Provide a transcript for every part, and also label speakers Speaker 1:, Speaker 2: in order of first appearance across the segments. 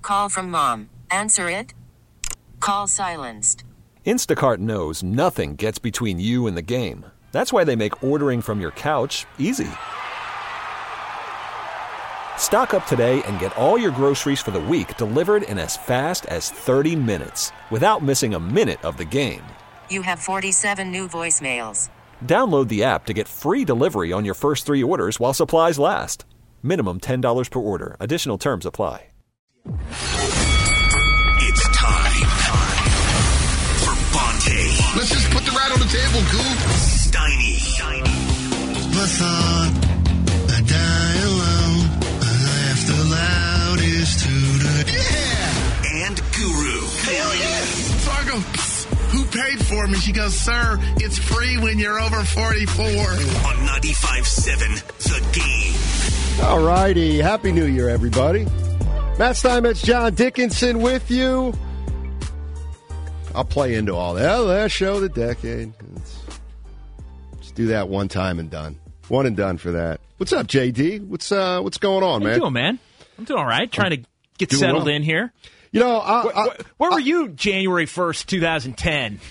Speaker 1: call from mom. Answer it. Call silenced.
Speaker 2: Instacart knows nothing gets between you and the game. That's why they make ordering from your couch easy. Stock up today and get all your groceries for the week delivered in as fast as 30 minutes without missing a minute of the game.
Speaker 1: You have 47 new voicemails.
Speaker 2: Download the app to get free delivery on your first 3 orders while supplies last. Minimum $10 per order. Additional terms apply.
Speaker 3: It's time for Bonte.
Speaker 4: Let's just put the rat on the table, Goof.
Speaker 3: Steiny.
Speaker 4: What's on? I die alone. I laugh the loudest to the... Yeah!
Speaker 3: And Guru.
Speaker 4: Hell yeah! So I go, who paid for me? She goes, sir, it's free when you're over 44.
Speaker 3: On 95.7, The Game.
Speaker 5: All righty. Happy New Year, everybody. Matt Steinmetz, John Dickinson with you. I'll play into all that. Last show of the decade. Let's do that one time and done. One and done for that. What's up, JD? What's going on, man?
Speaker 6: How you doing, man? I'm doing all right. Trying to get settled in here.
Speaker 5: You know,
Speaker 6: where were you January 1st, 2010?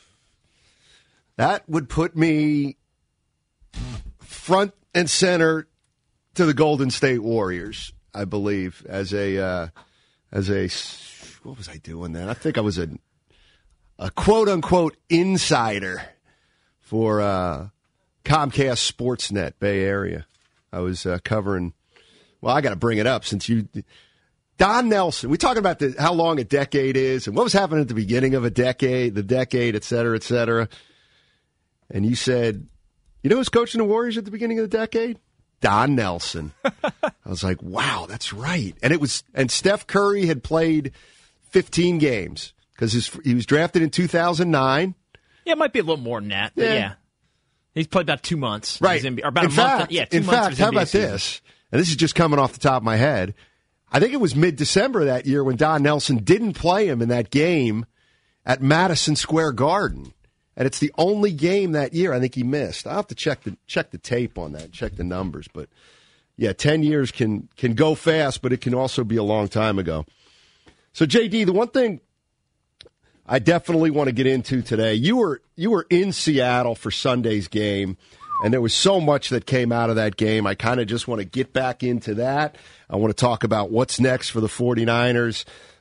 Speaker 5: That would put me front and center to the Golden State Warriors, I believe, as a what was I doing then? I think I was a quote unquote insider for Comcast Sportsnet Bay Area. I was covering. Well, I got to bring it up since you. Don Nelson, we talking about how long a decade is and what was happening at the beginning of the decade, et cetera, et cetera. And you said, you know who's coaching the Warriors at the beginning of the decade? Don Nelson. I was like, wow, that's right. And Steph Curry had played 15 games because he was drafted in 2009.
Speaker 6: Yeah, it might be a little more than that. But yeah. He's played about 2 months.
Speaker 5: Right.
Speaker 6: Or about a month. Yeah, 2 months.
Speaker 5: In fact, how about this? And this is just coming off the top of my head. I think it was mid-December that year when Don Nelson didn't play him in that game at Madison Square Garden. And it's the only game that year I think he missed. I'll have to check the tape on that, check the numbers. But, yeah, 10 years can go fast, but it can also be a long time ago. So, JD, the one thing I definitely want to get into today, you were in Seattle for Sunday's game, and there was so much that came out of that game. I kind of just want to get back into that. I want to talk about what's next for the 49ers,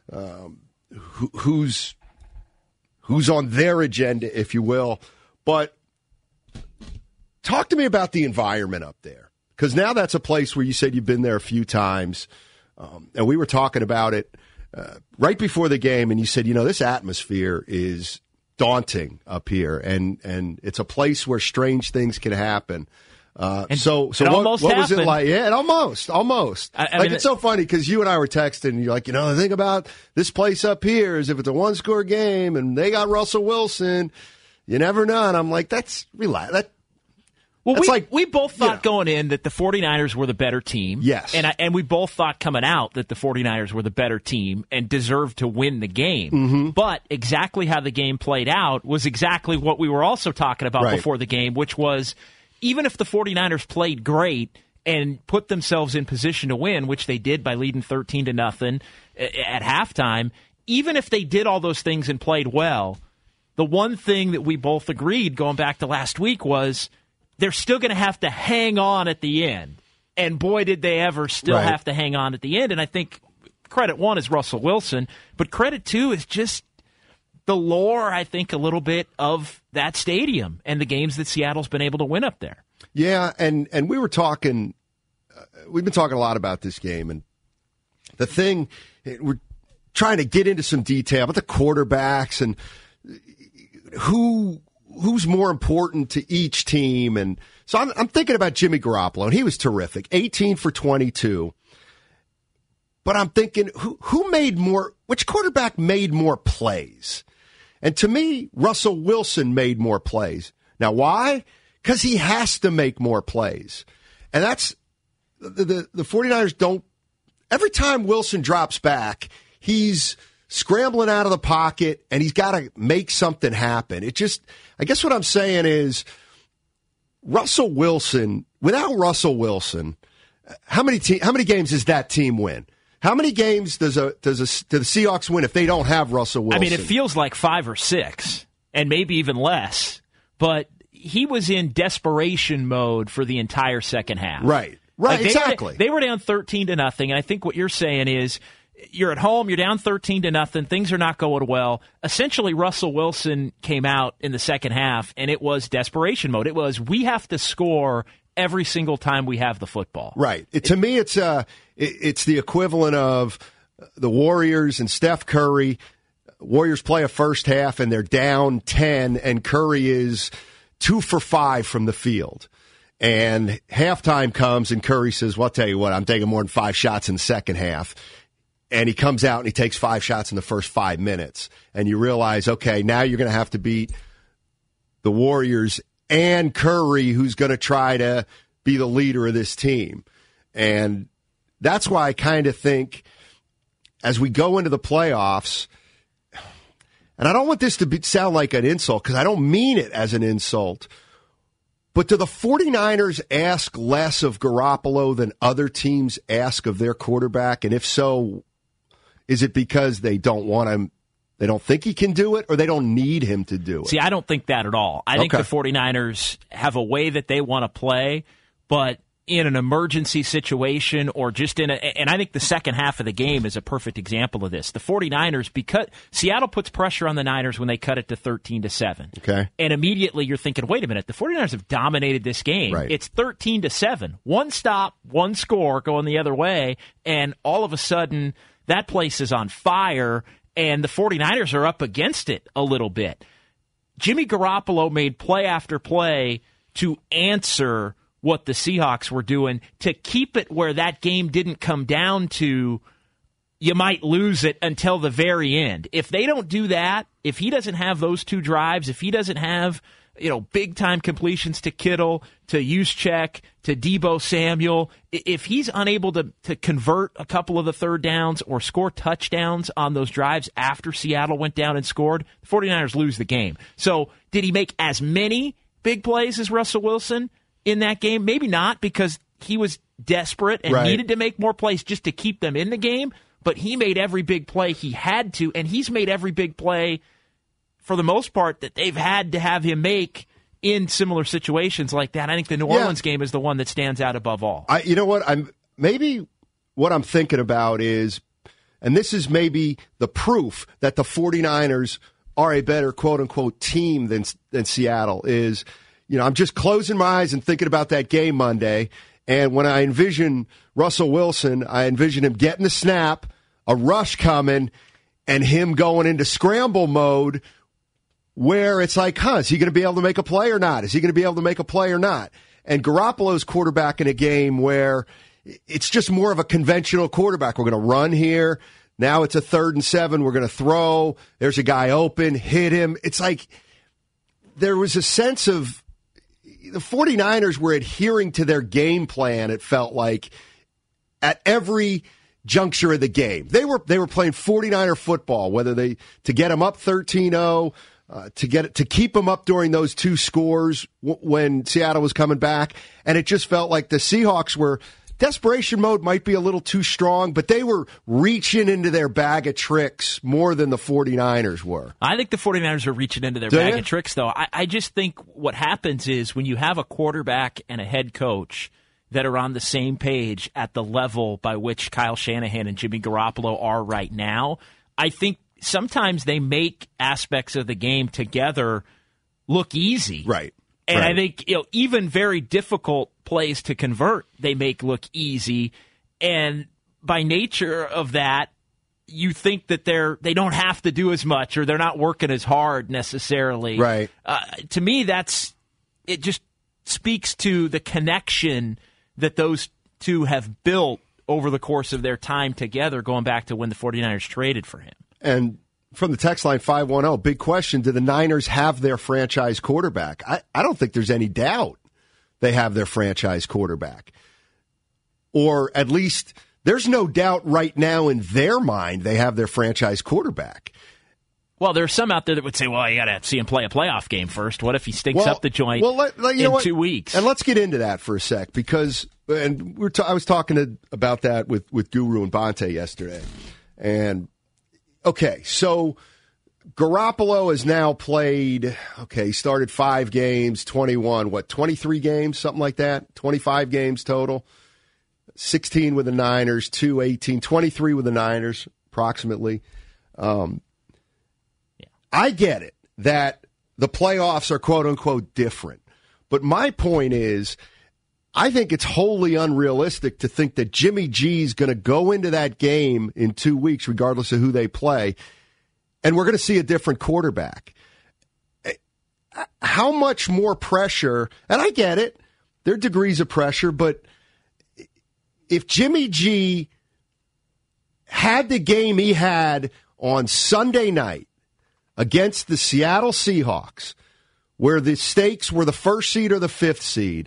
Speaker 5: who's on their agenda, if you will. But talk to me about the environment up there, because now that's a place where you said you've been there a few times, and we were talking about it right before the game, and you said, you know, this atmosphere is daunting up here, and it's a place where strange things can happen. So what was it like? Yeah, almost. I mean, it's so funny because you and I were texting, and you're like, you know, the thing about this place up here is if it's a one-score game and they got Russell Wilson, you never know. And I'm like, that's relax.
Speaker 6: We both thought going in that the 49ers were the better team.
Speaker 5: Yes.
Speaker 6: And we both thought coming out that the 49ers were the better team and deserved to win the game.
Speaker 5: Mm-hmm.
Speaker 6: But exactly how the game played out was exactly what we were also talking about before the game, which was even if the 49ers played great and put themselves in position to win, which they did by leading 13-0 at halftime, even if they did all those things and played well, the one thing that we both agreed going back to last week was they're still going to have to hang on at the end. And boy, did they ever still have to hang on at the end. And I think credit one is Russell Wilson, but credit two is just the lore, I think, a little bit of that stadium and the games that Seattle's been able to win up there.
Speaker 5: Yeah, and we were talking, we've been talking a lot about this game, and the thing, we're trying to get into some detail about the quarterbacks and who's more important to each team. And so I'm thinking about Jimmy Garoppolo, and he was terrific, 18 for 22. But I'm thinking, which quarterback made more plays? And to me, Russell Wilson made more plays. Now, why? Because he has to make more plays. And that's, the 49ers don't, every time Wilson drops back, he's scrambling out of the pocket, and he's got to make something happen. It just, I guess what I'm saying is, Russell Wilson, without Russell Wilson, how many games does that team win? How many games do the Seahawks win if they don't have Russell Wilson?
Speaker 6: I mean, it feels like 5 or 6, and maybe even less. But he was in desperation mode for the entire second half.
Speaker 5: Right, exactly.
Speaker 6: They were down 13-0, and I think what you're saying is you're at home, you're down 13-0, things are not going well. Essentially, Russell Wilson came out in the second half, and it was desperation mode. It was, we have to score every single time we have the football.
Speaker 5: Right. To me, it's the equivalent of the Warriors and Steph Curry. Warriors play a first half, and they're down 10, and Curry is 2 for 5 from the field. And halftime comes, and Curry says, well, I'll tell you what, I'm taking more than 5 shots in the second half. And he comes out and he takes 5 shots in the first 5 minutes. And you realize, okay, now you're going to have to beat the Warriors and Curry, who's going to try to be the leader of this team. And that's why I kind of think as we go into the playoffs, and I don't want this to sound like an insult because I don't mean it as an insult, but do the 49ers ask less of Garoppolo than other teams ask of their quarterback? And if so, is it because they don't want him? They don't think he can do it, or they don't need him to do it?
Speaker 6: See, I don't think that at all. I think the 49ers have a way that they want to play, but in an emergency situation or just and I think the second half of the game is a perfect example of this. The 49ers, because Seattle puts pressure on the Niners when they cut it to 13-7.
Speaker 5: Okay.
Speaker 6: And immediately you're thinking, wait a minute, the 49ers have dominated this game.
Speaker 5: Right.
Speaker 6: It's 13-7. One stop, one score going the other way, and all of a sudden that place is on fire, and the 49ers are up against it a little bit. Jimmy Garoppolo made play after play to answer what the Seahawks were doing to keep it where that game didn't come down to you might lose it until the very end. If they don't do that, if he doesn't have those 2 drives, if he doesn't have big-time completions to Kittle, to Juszczyk, to Deebo Samuel, if he's unable to convert a couple of the third downs or score touchdowns on those drives after Seattle went down and scored, the 49ers lose the game. So did he make as many big plays as Russell Wilson in that game? Maybe not, because he was desperate and needed to make more plays just to keep them in the game, but he made every big play he had to, and he's made every big play for the most part that they've had to have him make in similar situations like that. I think the New Orleans game is the one that stands out above all.
Speaker 5: You know what? Maybe what I'm thinking about is, and this is maybe the proof that the 49ers are a better quote-unquote team than Seattle is, I'm just closing my eyes and thinking about that game Monday, and when I envision Russell Wilson, I envision him getting the snap, a rush coming, and him going into scramble mode where it's like, is he going to be able to make a play or not? Is he going to be able to make a play or not? And Garoppolo's quarterback in a game where it's just more of a conventional quarterback. We're going to run here. Now it's a 3rd and 7. We're going to throw. There's a guy open. Hit him. It's like there was a sense of the 49ers were adhering to their game plan, it felt like, at every juncture of the game. They were playing 49er football, to get them up 13-0, to keep them up during those 2 scores when Seattle was coming back. And it just felt like the Seahawks were, desperation mode might be a little too strong, but they were reaching into their bag of tricks more than the 49ers were.
Speaker 6: I think the 49ers are reaching into their bag of tricks, though. I just think what happens is when you have a quarterback and a head coach that are on the same page at the level by which Kyle Shanahan and Jimmy Garoppolo are right now, I think sometimes they make aspects of the game together look easy.
Speaker 5: Right.
Speaker 6: And I think even very difficult plays to convert, they make look easy. And by nature of that, you think that they don't have to do as much or they're not working as hard necessarily.
Speaker 5: Right.
Speaker 6: To me, it just speaks to the connection that those two have built over the course of their time together, going back to when the 49ers traded for him.
Speaker 5: And from the text line 510, big question, do the Niners have their franchise quarterback? I don't think there's any doubt they have their franchise quarterback. Or at least there's no doubt right now in their mind they have their franchise quarterback.
Speaker 6: Well, there's some out there that would say, well, you got to see him play a playoff game first. What if he stinks up the joint in 2 weeks?
Speaker 5: And let's get into that for a sec, because I was talking about that with Guru and Bonte yesterday. And, okay, so Garoppolo has now played, he started 5 games, 23 games, something like that, 25 games total, 16 with the Niners, 18, 23 with the Niners, approximately. I get it that the playoffs are quote-unquote different. But my point is, I think it's wholly unrealistic to think that Jimmy G is going to go into that game in 2 weeks, regardless of who they play, and we're going to see a different quarterback. How much more pressure, and I get it, there are degrees of pressure, but if Jimmy G had the game he had on Sunday night against the Seattle Seahawks, where the stakes were the 1st seed or the 5th seed,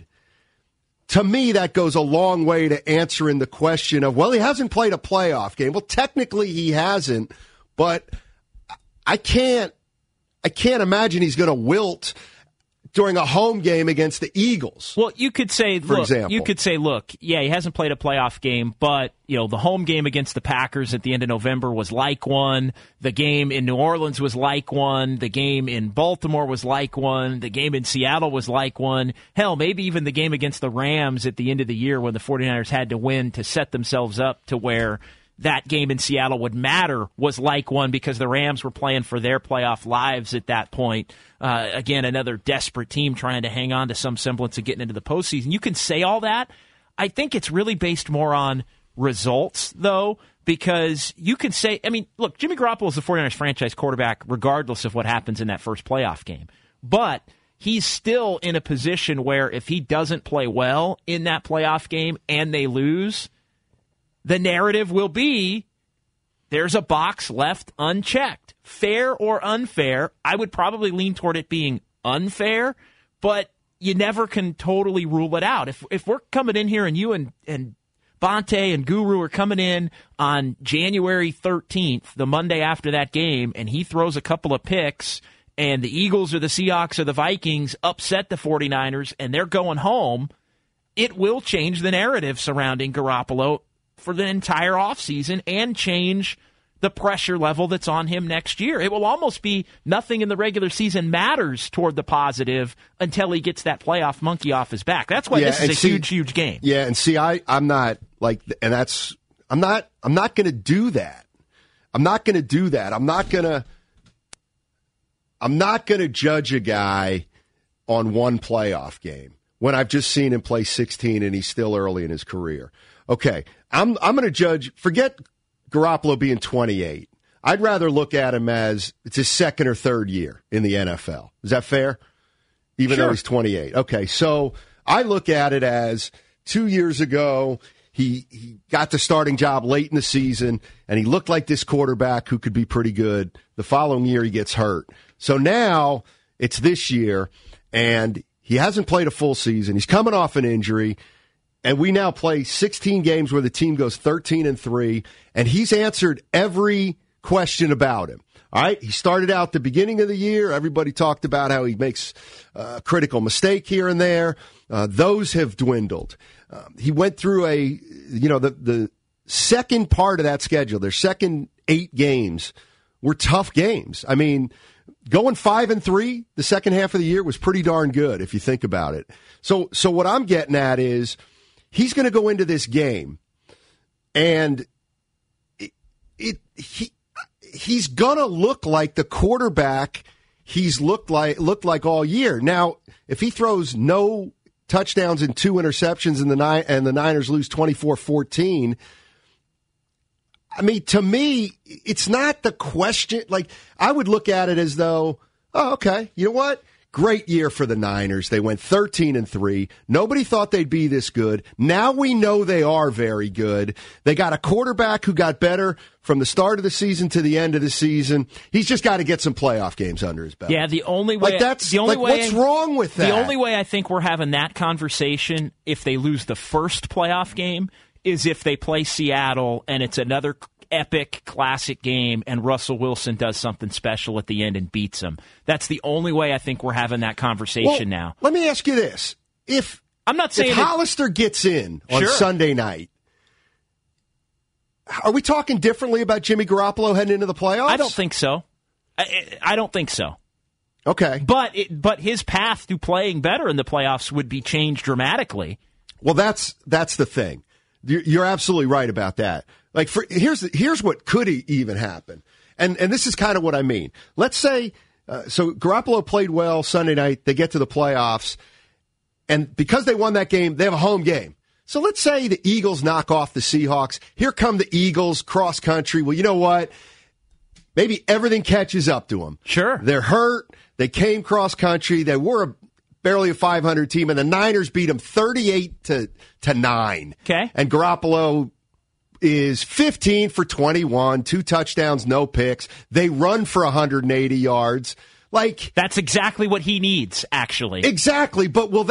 Speaker 5: to me that goes a long way to answering the question of, well, he hasn't played a playoff game. Well, technically he hasn't, but I can't imagine he's going to wilt during a home game against the Eagles.
Speaker 6: Well, you could say, look, yeah, he hasn't played a playoff game, but the home game against the Packers at the end of November was like one. The game in New Orleans was like one. The game in Baltimore was like one. The game in Seattle was like one. Hell, maybe even the game against the Rams at the end of the year when the 49ers had to win to set themselves up to where that game in Seattle would matter was like one, because the Rams were playing for their playoff lives at that point. Again, another desperate team trying to hang on to some semblance of getting into the postseason. You can say all that. I think it's really based more on results, though, because you can say, look, Jimmy Garoppolo is the 49ers franchise quarterback regardless of what happens in that first playoff game. But he's still in a position where if he doesn't play well in that playoff game and they lose, the narrative will be there's a box left unchecked. Fair or unfair, I would probably lean toward it being unfair, but you never can totally rule it out. If we're coming in here and you and Bonte and Guru are coming in on January 13th, the Monday after that game, and he throws a couple of picks, and the Eagles or the Seahawks or the Vikings upset the 49ers and they're going home, it will change the narrative surrounding Garoppolo for the entire offseason and change the pressure level that's on him next year. It will almost be nothing in the regular season matters toward the positive until he gets that playoff monkey off his back. That's why this is a huge game.
Speaker 5: Yeah, and see, I'm not like, and that's, I'm not going to do that. I'm not going to do that. I'm not going to judge a guy on one playoff game when I've just seen him play 16 and he's still early in his career. Okay, I'm going to judge, forget Garoppolo being 28. I'd rather look at him as it's his 2nd or 3rd year in the NFL. Is that fair? Even though he's 28. Okay, so I look at it as 2 years ago, he got the starting job late in the season, and he looked like this quarterback who could be pretty good. The following year, he gets hurt. So now it's this year, and he hasn't played a full season. He's coming off an injury. And we now play 16 games where the team goes 13-3, and he's answered every question about him. All right, he started out the beginning of the year. Everybody talked about how he makes a critical mistake here and there. Those have dwindled. He went through the second part of that schedule. Their second 8 games were tough games. I mean, going 5-3 the second half of the year was pretty darn good if you think about it. So what I'm getting at is, he's going to go into this game, and he's going to look like the quarterback he's looked like all year. Now, if he throws no touchdowns and 2 interceptions and the Niners lose 24-14, I mean, to me, it's not the question. Like, I would look at it as though, oh, okay, you know what? Great year for the Niners. They went 13-3. Nobody thought they'd be this good. Now we know they are very good. They got a quarterback who got better from the start of the season to the end of the season. He's just got to get some playoff games under his belt.
Speaker 6: Yeah, what's wrong with that?
Speaker 5: The
Speaker 6: only way I think we're having that conversation if they lose the first playoff game is if they play Seattle and it's another epic, classic game, and Russell Wilson does something special at the end and beats him. That's the only way I think we're having that conversation now.
Speaker 5: Let me ask you this. If Hollister gets in on Sunday night, are we talking differently about Jimmy Garoppolo heading into the playoffs?
Speaker 6: I don't think so. I don't think so.
Speaker 5: Okay.
Speaker 6: But his path to playing better in the playoffs would be changed dramatically.
Speaker 5: Well, that's the thing. You're absolutely right about that. Like, here's what could even happen. And this is kind of what I mean. Let's say, so Garoppolo played well Sunday night. They get to the playoffs. And because they won that game, they have a home game. So let's say the Eagles knock off the Seahawks. Here come the Eagles cross country. Well, you know what? Maybe everything catches up to them.
Speaker 6: Sure.
Speaker 5: They're hurt. They came cross country. They were barely a 500 team, and the Niners beat them 38-9.
Speaker 6: Okay.
Speaker 5: And Garoppolo is 15 for 21, 2 touchdowns, no picks. They run for 180 yards. Like,
Speaker 6: that's exactly what he needs, actually.
Speaker 5: Exactly. But will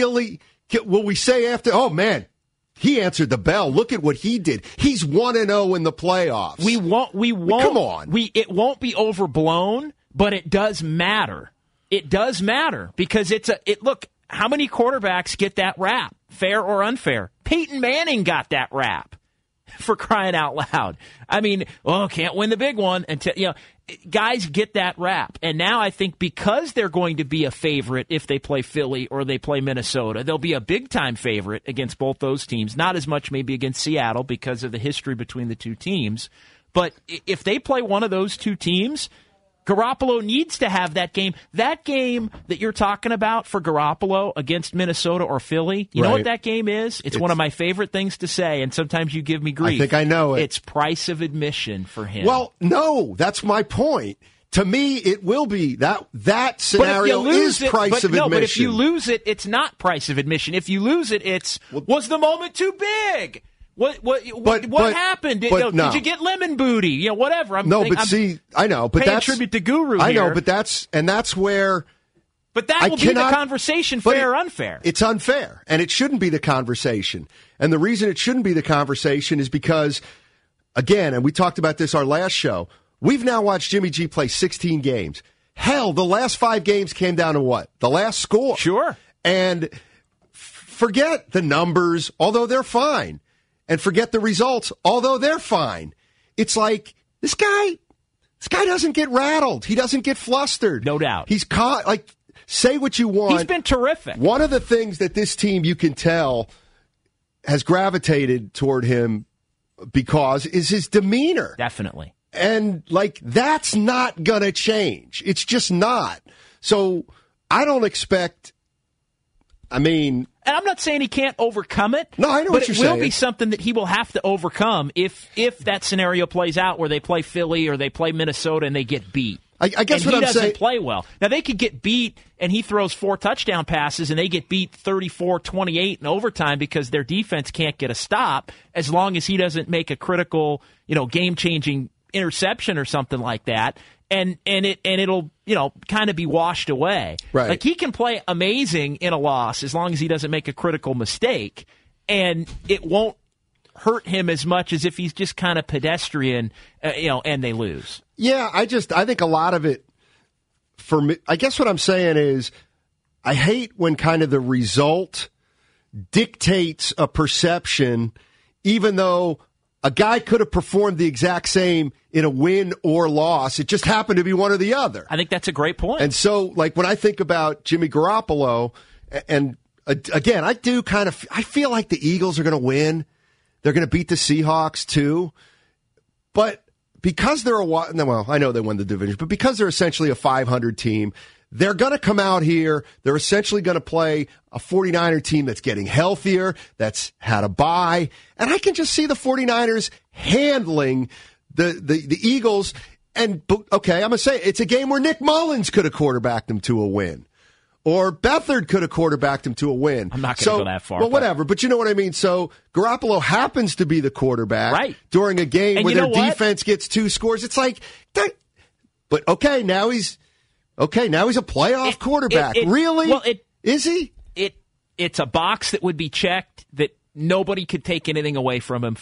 Speaker 5: we say after, oh man, he answered the bell. Look at what he did. He's 1-0 in the playoffs.
Speaker 6: We won't.
Speaker 5: Come on.
Speaker 6: It won't be overblown, but it does matter. It does matter because look, how many quarterbacks get that rap, fair or unfair? Peyton Manning got that rap, for crying out loud. I mean, can't win the big one until, guys get that rap. And now I think because they're going to be a favorite if they play Philly or they play Minnesota, they'll be a big-time favorite against both those teams. Not as much maybe against Seattle because of the history between the two teams. But if they play one of those two teams, Garoppolo needs to have that game. That game that you're talking about for Garoppolo against Minnesota or Philly, you know what that game is? It's one of my favorite things to say, and sometimes you give me grief.
Speaker 5: I think I know it.
Speaker 6: It's price of admission for him.
Speaker 5: Well, no, that's my point. To me, it will be that scenario is price of admission. No,
Speaker 6: but if you lose it, it's not price of admission. If you lose it, it's was the moment too big? What happened? Did you get lemon booty? Whatever. I know,
Speaker 5: but
Speaker 6: that's tribute to Guru.
Speaker 5: I know, but that's where.
Speaker 6: But that will be the conversation, fair or unfair.
Speaker 5: It's unfair, and it shouldn't be the conversation. And the reason it shouldn't be the conversation is because, again, and we talked about this our last show. We've now watched Jimmy G play 16 games. Hell, the last 5 games came down to what? The last score.
Speaker 6: Sure.
Speaker 5: And forget the numbers, although they're fine. And forget the results, although they're fine. It's like, this guy doesn't get rattled. He doesn't get flustered.
Speaker 6: No doubt.
Speaker 5: He's caught, say what you want.
Speaker 6: He's been terrific.
Speaker 5: One of the things that this team, you can tell, has gravitated toward him because is his demeanor.
Speaker 6: Definitely.
Speaker 5: And, that's not going to change. It's just not. So I don't expect, and
Speaker 6: I'm not saying he can't overcome it.
Speaker 5: No, I know what you're saying.
Speaker 6: But it will be something that he will have to overcome if that scenario plays out where they play Philly or they play Minnesota and they get beat.
Speaker 5: I guess what I'm saying.
Speaker 6: He doesn't play well. Now, they could get beat and he throws 4 touchdown passes and they get beat 34-28 in overtime because their defense can't get a stop as long as he doesn't make a critical, game-changing interception or something like that. And it'll kind of be washed away.
Speaker 5: Right.
Speaker 6: He can play amazing in a loss as long as he doesn't make a critical mistake, and it won't hurt him as much as if he's just kind of pedestrian, and they lose.
Speaker 5: Yeah, I think a lot of it for me. I guess what I'm saying is I hate when kind of the result dictates a perception, even though a guy could have performed the exact same in a win or loss. It just happened to be one or the other.
Speaker 6: I think that's a great point.
Speaker 5: And so, when I think about Jimmy Garoppolo, and again, I feel like the Eagles are going to win. They're going to beat the Seahawks, too. But because they're I know they won the division, but because they're essentially a 500 team, they're going to come out here. They're essentially going to play a 49er team that's getting healthier, that's had a bye. And I can just see the 49ers handling the Eagles. And, okay, I'm going to say it's a game where Nick Mullins could have quarterbacked them to a win. Or Beathard could have quarterbacked him to a win.
Speaker 6: I'm not going to go that far.
Speaker 5: Well, whatever. But you know what I mean? So Garoppolo happens to be the quarterback during a game where their defense gets 2 scores. It's like, but okay, now he's a playoff quarterback. Really?
Speaker 6: Well,
Speaker 5: is he?
Speaker 6: It's a box that would be checked that nobody could take anything away from him for.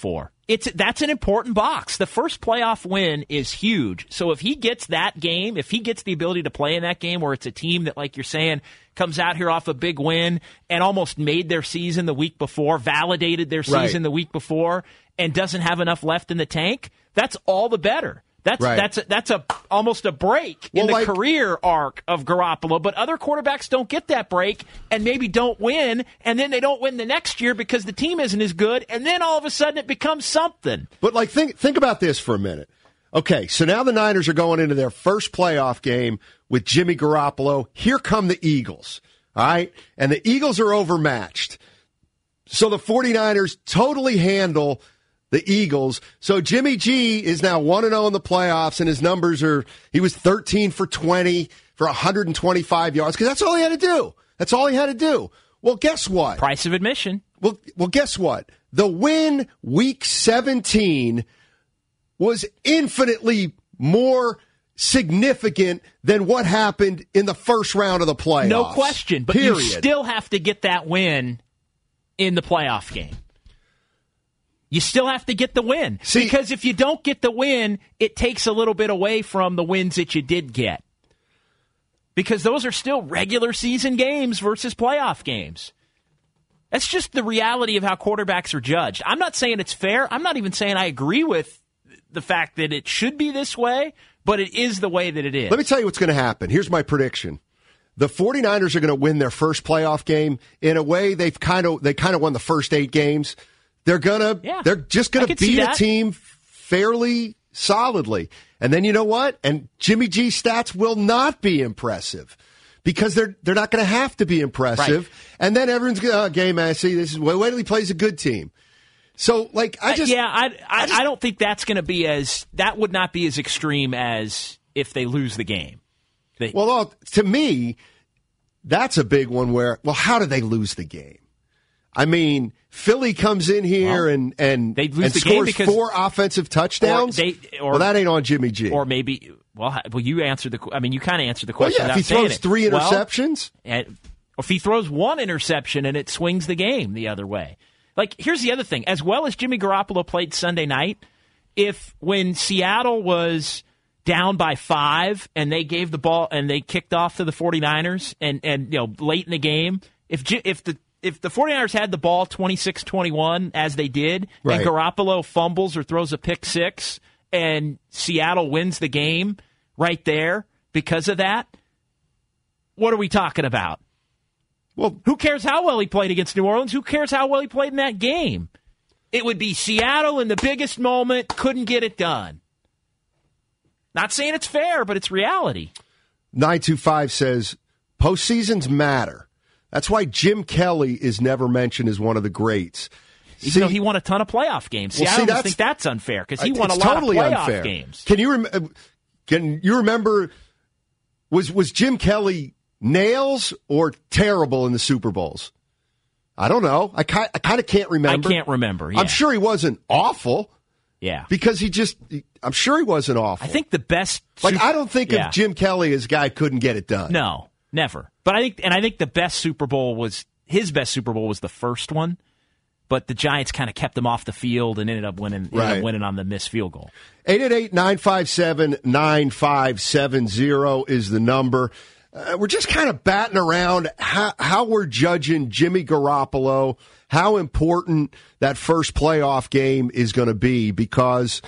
Speaker 6: that's an important box. The first playoff win is huge. So if he gets that game, if he gets the ability to play in that game where it's a team that, like you're saying, comes out here off a big win and almost made their season the week before, validated their season the week before, and doesn't have enough left in the tank, that's all the better. That's almost a break in the career arc of Garoppolo, but other quarterbacks don't get that break and maybe don't win, and then they don't win the next year because the team isn't as good, and then all of a sudden it becomes something.
Speaker 5: But think about this for a minute. Okay, so now the Niners are going into their first playoff game with Jimmy Garoppolo. Here come the Eagles, all right? And the Eagles are overmatched. So the 49ers totally handle the Eagles. So Jimmy G is now 1-0 in the playoffs, and his numbers he was 13 for 20 for 125 yards, because that's all he had to do. That's all he had to do. Well, guess what?
Speaker 6: Price of admission.
Speaker 5: Well, guess what? The win week 17 was infinitely more significant than what happened in the first round of the playoffs.
Speaker 6: No question, but you still have to get that win in the playoff game. You still have to get the win. Because if you don't get the win, it takes a little bit away from the wins that you did get. Because those are still regular season games versus playoff games. That's just the reality of how quarterbacks are judged. I'm not saying it's fair. I'm not even saying I agree with the fact that it should be this way, but it is the way that it is.
Speaker 5: Let me tell you what's going to happen. Here's my prediction. The 49ers are going to win their first playoff game. In a way, they kind of won the first 8 games. They're just gonna beat a team fairly solidly. And then you know what? And Jimmy G stats will not be impressive because they're not going to have to be impressive. Right. And then everyone's going, okay, man, see, this is wait till he plays a good team. So, I
Speaker 6: don't think that's going to be that would not be as extreme as if they lose the game.
Speaker 5: To me, that's a big one where, how did they lose the game? I mean, Philly comes in here and scores 4 offensive touchdowns. That ain't on Jimmy G.
Speaker 6: Or maybe, you answered you kind of answered the question.
Speaker 5: If he throws 3 interceptions,
Speaker 6: or if he throws 1 interception and it swings the game the other way. Here's the other thing: as well as Jimmy Garoppolo played Sunday night, when Seattle was down by 5 and they gave the ball and they kicked off to the 49ers and late in the game, if the 49ers had the ball 26-21, as they did, and Garoppolo fumbles or throws a pick 6, and Seattle wins the game right there because of that, what are we talking about? Well, who cares how well he played against New Orleans? Who cares how well he played in that game? It would be Seattle in the biggest moment, couldn't get it done. Not saying it's fair, but it's reality.
Speaker 5: 925 says, postseasons matter. That's why Jim Kelly is never mentioned as one of the greats.
Speaker 6: Even though he won a ton of playoff games. I don't think that's unfair because he won a lot of playoff games.
Speaker 5: Can you remember, was Jim Kelly nails or terrible in the Super Bowls? I don't know. I kind of can't remember.
Speaker 6: I can't remember, yeah.
Speaker 5: I'm sure he wasn't awful.
Speaker 6: Yeah.
Speaker 5: Because I'm sure he wasn't awful.
Speaker 6: I think the best...
Speaker 5: I don't think of Jim Kelly as a guy who couldn't get it done.
Speaker 6: No. Never. But I think the best Super Bowl was the first one, but the Giants kind of kept them off the field and ended up winning on the missed field goal.
Speaker 5: 888-957-9570 is the number. We're just kind of batting around how we're judging Jimmy Garoppolo, how important that first playoff game is going to be, because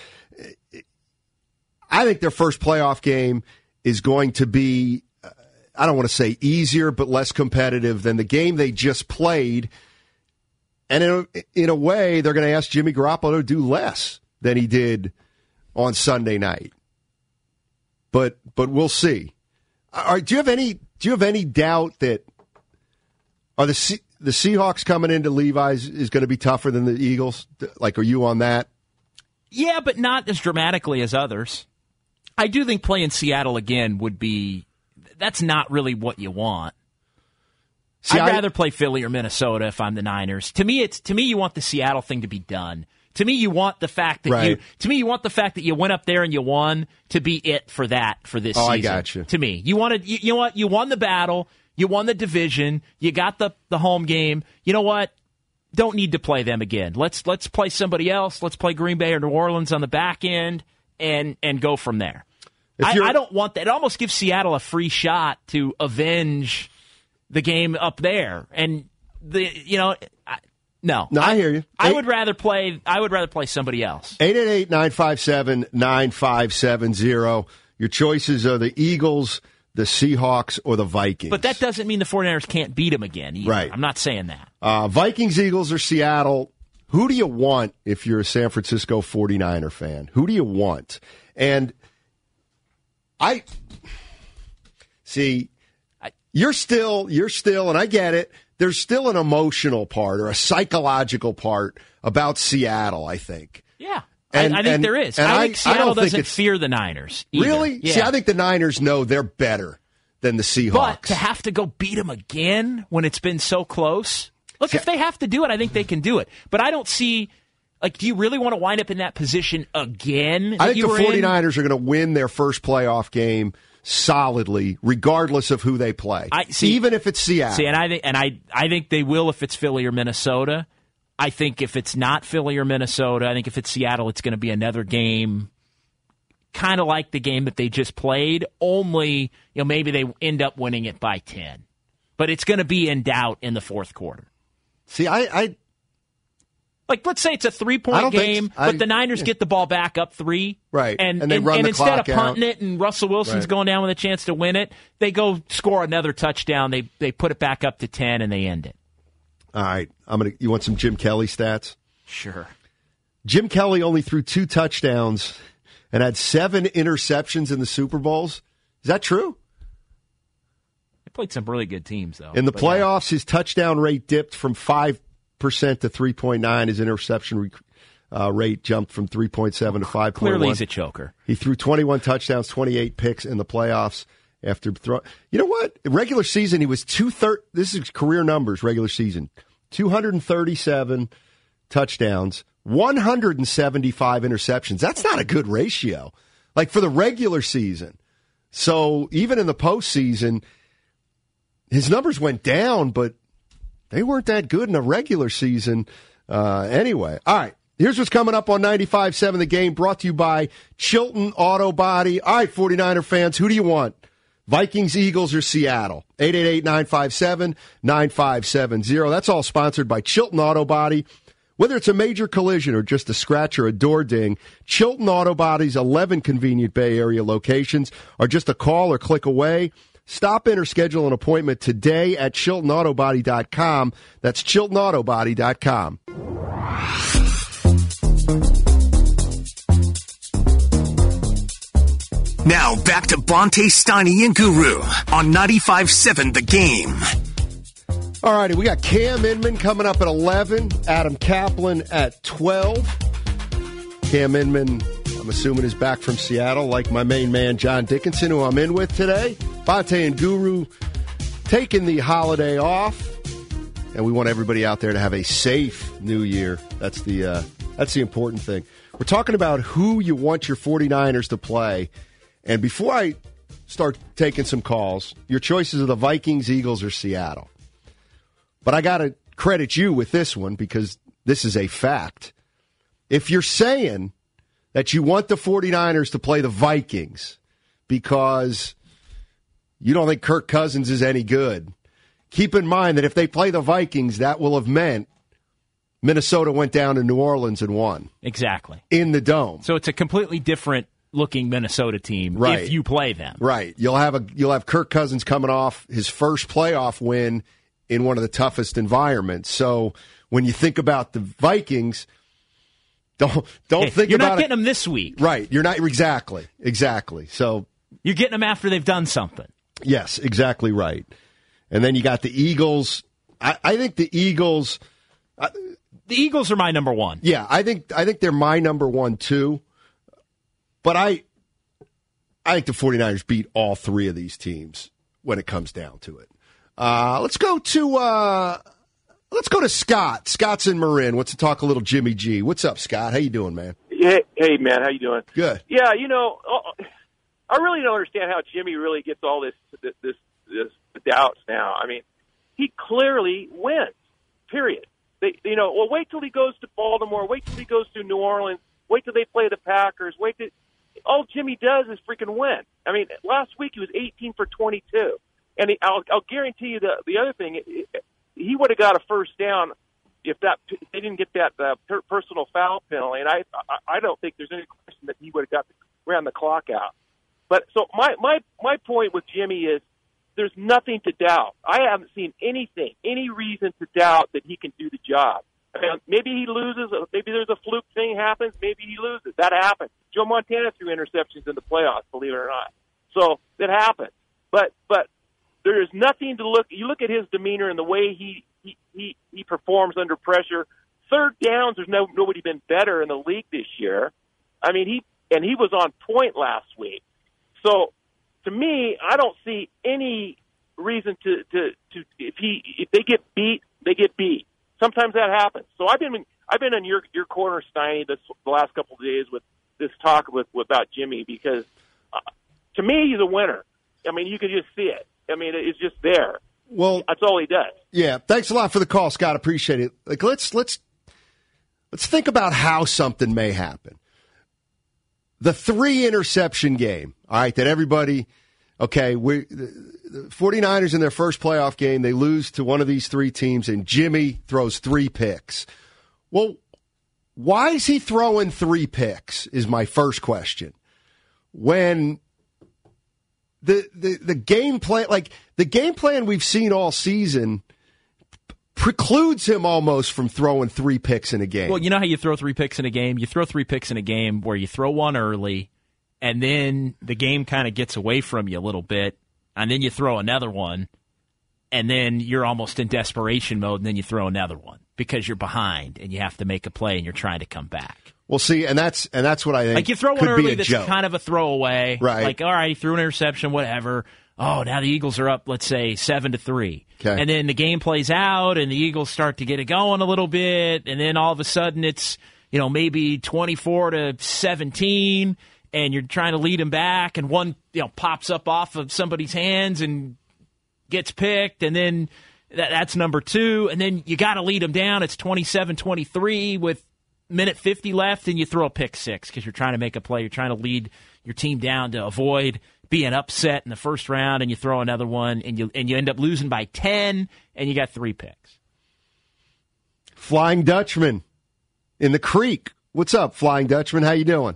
Speaker 5: I think their first playoff game is going to be, I don't want to say easier, but less competitive than the game they just played. And in a way, they're going to ask Jimmy Garoppolo to do less than he did on Sunday night. But we'll see. Do you have any doubt that the Seahawks coming into Levi's is going to be tougher than the Eagles? Are you on that?
Speaker 6: Yeah, but not as dramatically as others. I do think playing Seattle again would be. That's not really what you want. I'd rather play Philly or Minnesota if I'm the Niners. To me, you want the Seattle thing to be done. To me, you want the fact that you went up there and you won to be it for this season.
Speaker 5: I got you.
Speaker 6: To me, you wanted, you know what? You won the battle. You won the division. You got the home game. You know what? don't need to play them again. Let's play somebody else. Let's play Green Bay or New Orleans on the back end and go from there. I don't want that. It almost gives Seattle a free shot to avenge the game up there. And no,
Speaker 5: I hear you.
Speaker 6: I would rather play somebody else.
Speaker 5: 888-957-9570. Your choices are the Eagles, the Seahawks, or the Vikings.
Speaker 6: But that doesn't mean the 49ers can't beat them again either.
Speaker 5: Right.
Speaker 6: I'm not saying that.
Speaker 5: Vikings, Eagles, or Seattle. Who do you want if you're a San Francisco 49er fan? Who do you want? And you're still, and I get it, there's still an emotional part or a psychological part about Seattle, I think.
Speaker 6: Yeah. I think there is. I think Seattle doesn't fear the Niners either.
Speaker 5: Really?
Speaker 6: Yeah.
Speaker 5: See, I think the Niners know they're better than the Seahawks.
Speaker 6: But to have to go beat them again when it's been so close? Look, if they have to do it, I think they can do it. But I don't see, do you really want to wind up in that position again?
Speaker 5: I think the 49ers are going to win their first playoff game solidly, regardless of who they play. Even if it's Seattle.
Speaker 6: See, I think they will if it's Philly or Minnesota. I think if it's not Philly or Minnesota, I think if it's Seattle, it's going to be another game kind of like the game that they just played, only maybe they end up winning it by 10. But it's going to be in doubt in the fourth quarter.
Speaker 5: See, let's
Speaker 6: say it's a 3-point game, but the Niners get the ball back up 3.
Speaker 5: Right.
Speaker 6: And
Speaker 5: they run the
Speaker 6: instead
Speaker 5: clock
Speaker 6: of punting it and Russell Wilson's going down with a chance to win it, they go score another touchdown. They put it back up to 10 and they end it.
Speaker 5: All right. You want some Jim Kelly stats?
Speaker 6: Sure.
Speaker 5: Jim Kelly only threw 2 touchdowns and had 7 interceptions in the Super Bowls. Is that true?
Speaker 6: They played some really good teams, though.
Speaker 5: In the playoffs, his touchdown rate dipped from 5% to 3.9. His interception rate jumped from 3.7 to 5.1.
Speaker 6: Clearly he's a choker.
Speaker 5: He threw 21 touchdowns, 28 picks in the playoffs after throwing. You know what? Regular season, he was this is career numbers, regular season. 237 touchdowns, 175 interceptions. That's not a good ratio. For the regular season. So even in the postseason, his numbers went down, but they weren't that good in a regular season anyway. All right, here's what's coming up on 95.7 The Game, brought to you by Chilton Auto Body. All right, 49er fans, who do you want? Vikings, Eagles, or Seattle? 888-957-9570. That's all sponsored by Chilton Auto Body. Whether it's a major collision or just a scratch or a door ding, Chilton Auto Body's 11 convenient Bay Area locations are just a call or click away. Stop in or schedule an appointment today at ChiltonAutoBody.com. That's ChiltonAutoBody.com.
Speaker 3: Now back to Bonte, Steiny, and Guru on 95.7 The Game.
Speaker 5: All righty, we got Cam Inman coming up at 11, Adam Kaplan at 12. Cam Inman, I'm assuming, is back from Seattle, like my main man, John Dickinson, who I'm in with today. Bonte and Guru taking the holiday off, and we want everybody out there to have a safe New Year. That's the important thing. We're talking about who you want your 49ers to play. And before I start taking some calls, your choices are the Vikings, Eagles, or Seattle. But I got to credit you with this one because this is a fact. If you're saying that you want the 49ers to play the Vikings because you don't think Kirk Cousins is any good, keep in mind that if they play the Vikings, that will have meant Minnesota went down to New Orleans and won.
Speaker 6: Exactly.
Speaker 5: In the Dome.
Speaker 6: So it's a completely different looking Minnesota team if you play them.
Speaker 5: Right. You'll have Kirk Cousins coming off his first playoff win in one of the toughest environments. So when you think about the Vikings, don't think
Speaker 6: you're
Speaker 5: about
Speaker 6: not getting them this week.
Speaker 5: Right. You're not exactly. So
Speaker 6: you're getting them after they've done something.
Speaker 5: Yes, exactly right. And then you got the Eagles. I think the Eagles
Speaker 6: the Eagles are my number one.
Speaker 5: Yeah, I think they're my number one too. But I think the 49ers beat all 3 of these teams when it comes down to it. Let's go to Scott. Scott's in Marin. Wants to talk a little Jimmy G. What's up, Scott? How you doing, man?
Speaker 7: Hey, man. How you doing?
Speaker 5: Good.
Speaker 7: Yeah, I really don't understand how Jimmy really gets all this doubts now. I mean, he clearly wins, period. wait till he goes to Baltimore, wait till he goes to New Orleans, wait till they play the Packers, all Jimmy does is freaking win. I mean, last week he was 18 for 22. And I'll guarantee you the other thing, he would have got a first down if they didn't get that personal foul penalty. And I don't think there's any question that he would have ran the clock out. But so my point with Jimmy is there's nothing to doubt. I haven't seen any reason to doubt that he can do the job. I mean, maybe he loses. Maybe there's a fluke thing happens. Maybe he loses. That happens. Joe Montana threw interceptions in the playoffs, believe it or not. So that happens. But there is nothing to look. You look at his demeanor and the way he performs under pressure. Third downs, there's nobody been better in the league this year. I mean, he was on point last week. So to me, I don't see any reason to if they get beat, they get beat. Sometimes that happens. So I've been in your corner, Steiny, the last couple of days with this talk about Jimmy because to me he's a winner. I mean, you can just see it. I mean, it's just there.
Speaker 5: Well,
Speaker 7: that's all he does.
Speaker 5: Yeah, thanks a lot for the call, Scott. Appreciate it. Like, let's think about how something may happen. The 3-interception game, all right, that everybody, okay, the 49ers in their first playoff game, they lose to one of these three teams, and Jimmy throws 3 picks. Well, why is he throwing 3 picks is my first question. When the game plan, like the game plan we've seen all season precludes him almost from throwing 3 picks in a game.
Speaker 6: Well, you know how you throw 3 picks in a game? You throw 3 picks in a game where you throw one early, and then the game kind of gets away from you a little bit, and then you throw another one, and then you're almost in desperation mode, and then you throw another one because you're behind and you have to make a play and you're trying to come back.
Speaker 5: Well, see, and that's what I think.
Speaker 6: Like you throw one early that's kind of a throwaway.
Speaker 5: Right.
Speaker 6: Like, all right, he threw an interception, whatever. Oh, now the Eagles are up, let's say, 7-3.
Speaker 5: Okay.
Speaker 6: And then the game plays out, and the Eagles start to get it going a little bit, and then all of a sudden it's, maybe 24-17, and you're trying to lead them back, and one, pops up off of somebody's hands and gets picked, and then that's number 2, and then you got to lead them down. It's 27-23 with minute 50 left, and you throw a pick 6 because you're trying to make a play. You're trying to lead your team down to avoid being upset in the first round, and you throw another one, and you end up losing by 10, and you got 3 picks.
Speaker 5: Flying Dutchman in the Creek. What's up, Flying Dutchman? How you doing?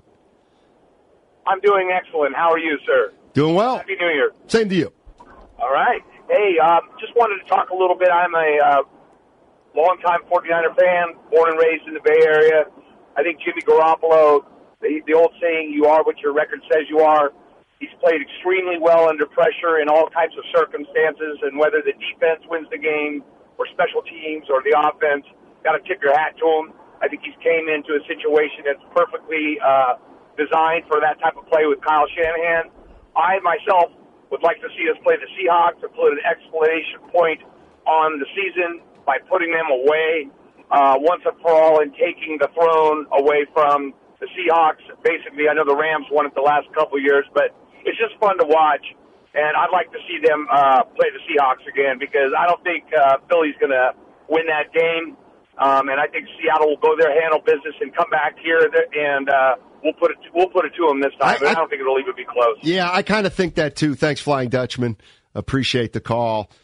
Speaker 8: I'm doing excellent. How are you, sir?
Speaker 5: Doing well.
Speaker 8: Happy New Year.
Speaker 5: Same to you.
Speaker 8: All right. Hey, just wanted to talk a little bit. I'm a longtime 49er fan, born and raised in the Bay Area. I think Jimmy Garoppolo, the old saying, you are what your record says you are. He's played extremely well under pressure in all types of circumstances, and whether the defense wins the game or special teams or the offense, got to tip your hat to him. I think he's came into a situation that's perfectly designed for that type of play with Kyle Shanahan. I, myself, would like to see us play the Seahawks and put an exclamation point on the season by putting them away once and for all and taking the throne away from the Seahawks. Basically, I know the Rams won it the last couple of years, but it's just fun to watch, and I'd like to see them play the Seahawks again because I don't think Philly's going to win that game, and I think Seattle will go there, handle business, and come back here, and we'll put it to them this time. But I don't think it'll even be close.
Speaker 5: Yeah, I kind of think that too. Thanks, Flying Dutchman. Appreciate the call.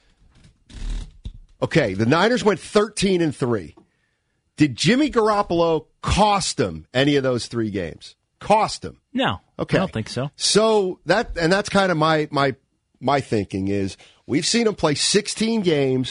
Speaker 5: Okay, the Niners went 13-3. Did Jimmy Garoppolo cost them any of those 3 games? Cost them?
Speaker 6: No.
Speaker 5: Okay.
Speaker 6: I don't think so.
Speaker 5: So that's kind of my thinking is we've seen him play 16 games.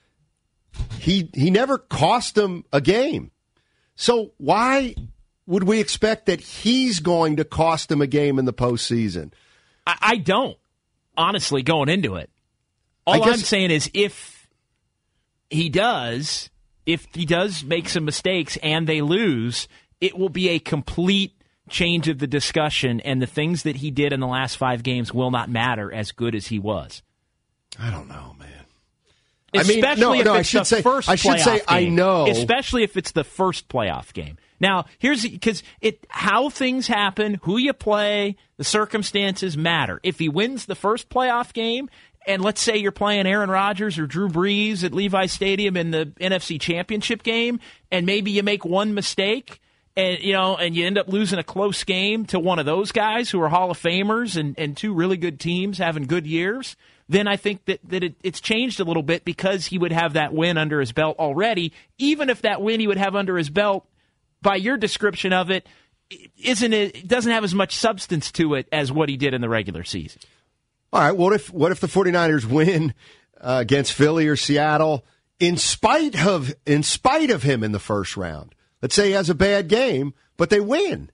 Speaker 5: He never cost them a game. So why would we expect that he's going to cost them a game in the postseason?
Speaker 6: I don't, honestly, going into it. All I'm saying is if he does make some mistakes and they lose, it will be a complete change of the discussion, and the things that he did in the last 5 games will not matter as good as he was.
Speaker 5: I don't know, man.
Speaker 6: Especially if it's the first playoff game.
Speaker 5: I should say I know.
Speaker 6: Especially if it's the first playoff game. Now, because how things happen, who you play, the circumstances matter. If he wins the first playoff game and let's say you're playing Aaron Rodgers or Drew Brees at Levi Stadium in the NFC Championship game, and maybe you make one mistake, and you end up losing a close game to one of those guys who are Hall of Famers and two really good teams having good years, then I think that it's changed a little bit because he would have that win under his belt already, even if that win he would have under his belt, by your description of it, it doesn't have as much substance to it as what he did in the regular season.
Speaker 5: All right, what if the 49ers win against Philly or Seattle in spite of him in the first round? Let's say he has a bad game, but they win.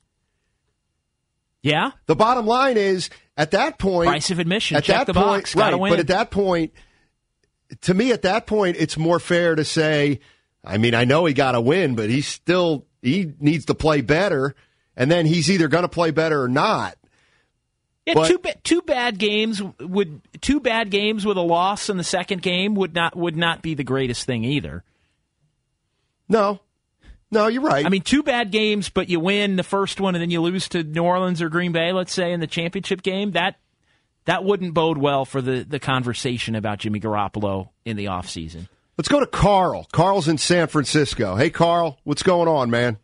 Speaker 6: Yeah.
Speaker 5: The bottom line is, at that point,
Speaker 6: price of admission. Check the box.
Speaker 5: Right,
Speaker 6: win.
Speaker 5: But at that point, to me, it's more fair to say, I mean, I know he got a win, but he needs to play better, and then he's either going to play better or not.
Speaker 6: Yeah, but two bad games with a loss in the second game would not be the greatest thing either.
Speaker 5: No, you're right.
Speaker 6: I mean, two bad games, but you win the first one and then you lose to New Orleans or Green Bay, let's say, in the championship game. That wouldn't bode well for the conversation about Jimmy Garoppolo in the offseason.
Speaker 5: Let's go to Carl. Carl's in San Francisco. Hey, Carl, what's going on, man?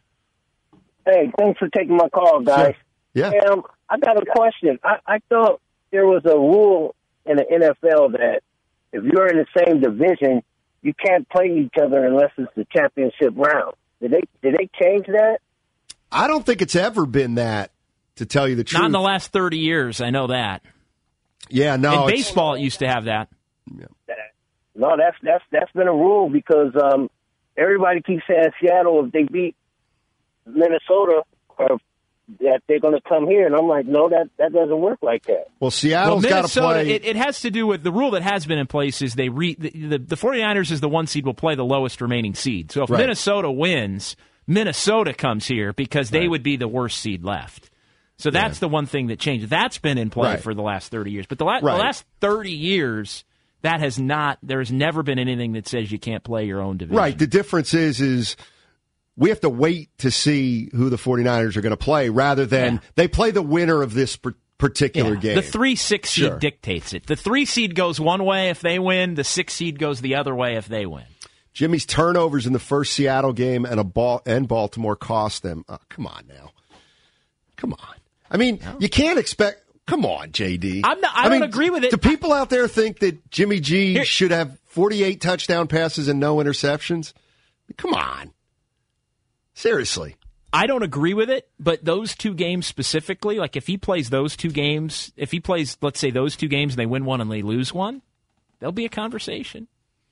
Speaker 9: Hey, thanks for taking my call, guys.
Speaker 5: Sure. Yeah.
Speaker 9: I got a question. I thought there was a rule in the NFL that if you're in the same division, you can't play each other unless it's the championship round. Did they change that?
Speaker 5: I don't think it's ever been that, to tell you the truth.
Speaker 6: Not in the last 30 years, I know that.
Speaker 5: Yeah, no.
Speaker 6: In baseball, it used to have that.
Speaker 9: Yeah. No, that's been a rule because everybody keeps saying Seattle, if they beat Minnesota, or that they're going to come here, and I'm like, no, that doesn't work like that.
Speaker 5: Well, Seattle's got to play.
Speaker 6: It has to do with the rule that has been in place is the 49ers is the one seed will play the lowest remaining seed. So if Minnesota wins, Minnesota comes here because they would be the worst seed left. So that's the one thing that changed. That's been in play for the last 30 years. But the last 30 years, that has not. There has never been anything that says you can't play your own division.
Speaker 5: Right. The difference is we have to wait to see who the 49ers are going to play rather than they play the winner of this particular game.
Speaker 6: The 3-6 seed dictates it. The 3 seed goes one way if they win. The 6 seed goes the other way if they win.
Speaker 5: Jimmy's turnovers in the first Seattle game and Baltimore cost them. Oh, come on now. Come on. I mean, you can't expect. Come on, JD.
Speaker 6: I don't agree with it.
Speaker 5: Do people out there think that Jimmy G should have 48 touchdown passes and no interceptions? Come on. Seriously.
Speaker 6: I don't agree with it, but those two games specifically, like if he plays those two games, let's say those two games and they win one and they lose one, there'll be a conversation.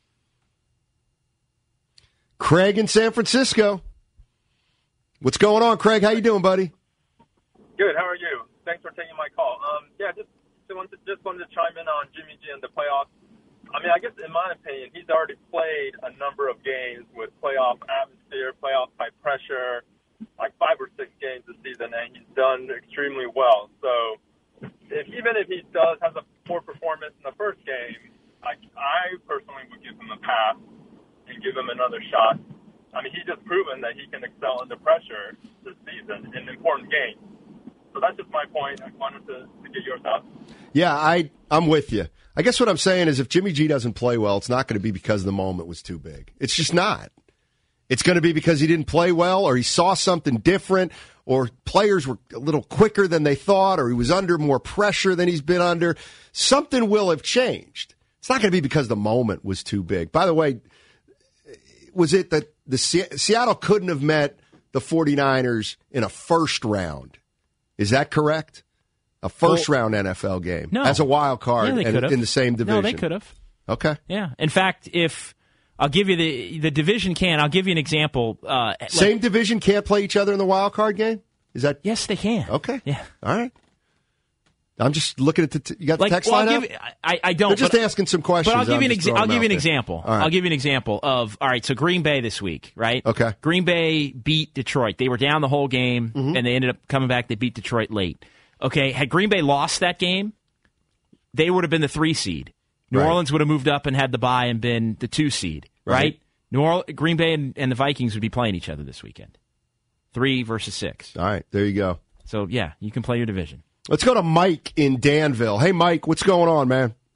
Speaker 5: Craig in San Francisco. What's going on, Craig? How you doing, buddy?
Speaker 10: Good. How are you? Thanks for taking my call. Just wanted to chime in on Jimmy G and the playoffs. I mean, I guess in my opinion, he's already played a number of games with playoff atmosphere, playoff type pressure, like 5 or 6 games this season, and he's done extremely well. So even if he does have a poor performance in the first game, I personally would give him a pass and give him another shot. I mean, he's just proven that he can excel under pressure this season in important games. So that's just my point. I wanted to get your thoughts.
Speaker 5: Yeah, I'm with you. I guess what I'm saying is if Jimmy G doesn't play well, it's not going to be because the moment was too big. It's just not. It's going to be because he didn't play well or he saw something different or players were a little quicker than they thought or he was under more pressure than he's been under. Something will have changed. It's not going to be because the moment was too big. By the way, was it that Seattle couldn't have met the 49ers in a first round? Is that correct? A first-round NFL game as a wild card in the same division.
Speaker 6: No, they could have.
Speaker 5: Okay.
Speaker 6: Yeah. In fact, if I'll give you the division I'll give you an example.
Speaker 5: Same division can't play each other in the wild card game? Is that?
Speaker 6: Yes, they can.
Speaker 5: Okay.
Speaker 6: Yeah.
Speaker 5: All right. I'm just looking at you got the text line out?
Speaker 6: I don't.
Speaker 5: They're just asking some questions.
Speaker 6: But I'll give you an example.
Speaker 5: All right.
Speaker 6: I'll give you an example of, all right, so Green Bay this week, right?
Speaker 5: Okay.
Speaker 6: Green Bay beat Detroit. They were down the whole game, and they ended up coming back. They beat Detroit late. Okay, had Green Bay lost that game, they would have been the 3 seed. New Orleans would have moved up and had the bye and been the 2 seed, right? Green Bay and the Vikings would be playing each other this weekend. 3 versus 6.
Speaker 5: All right, there you go.
Speaker 6: So, yeah, you can play your division.
Speaker 5: Let's go to Mike in Danville. Hey, Mike, what's going on, man?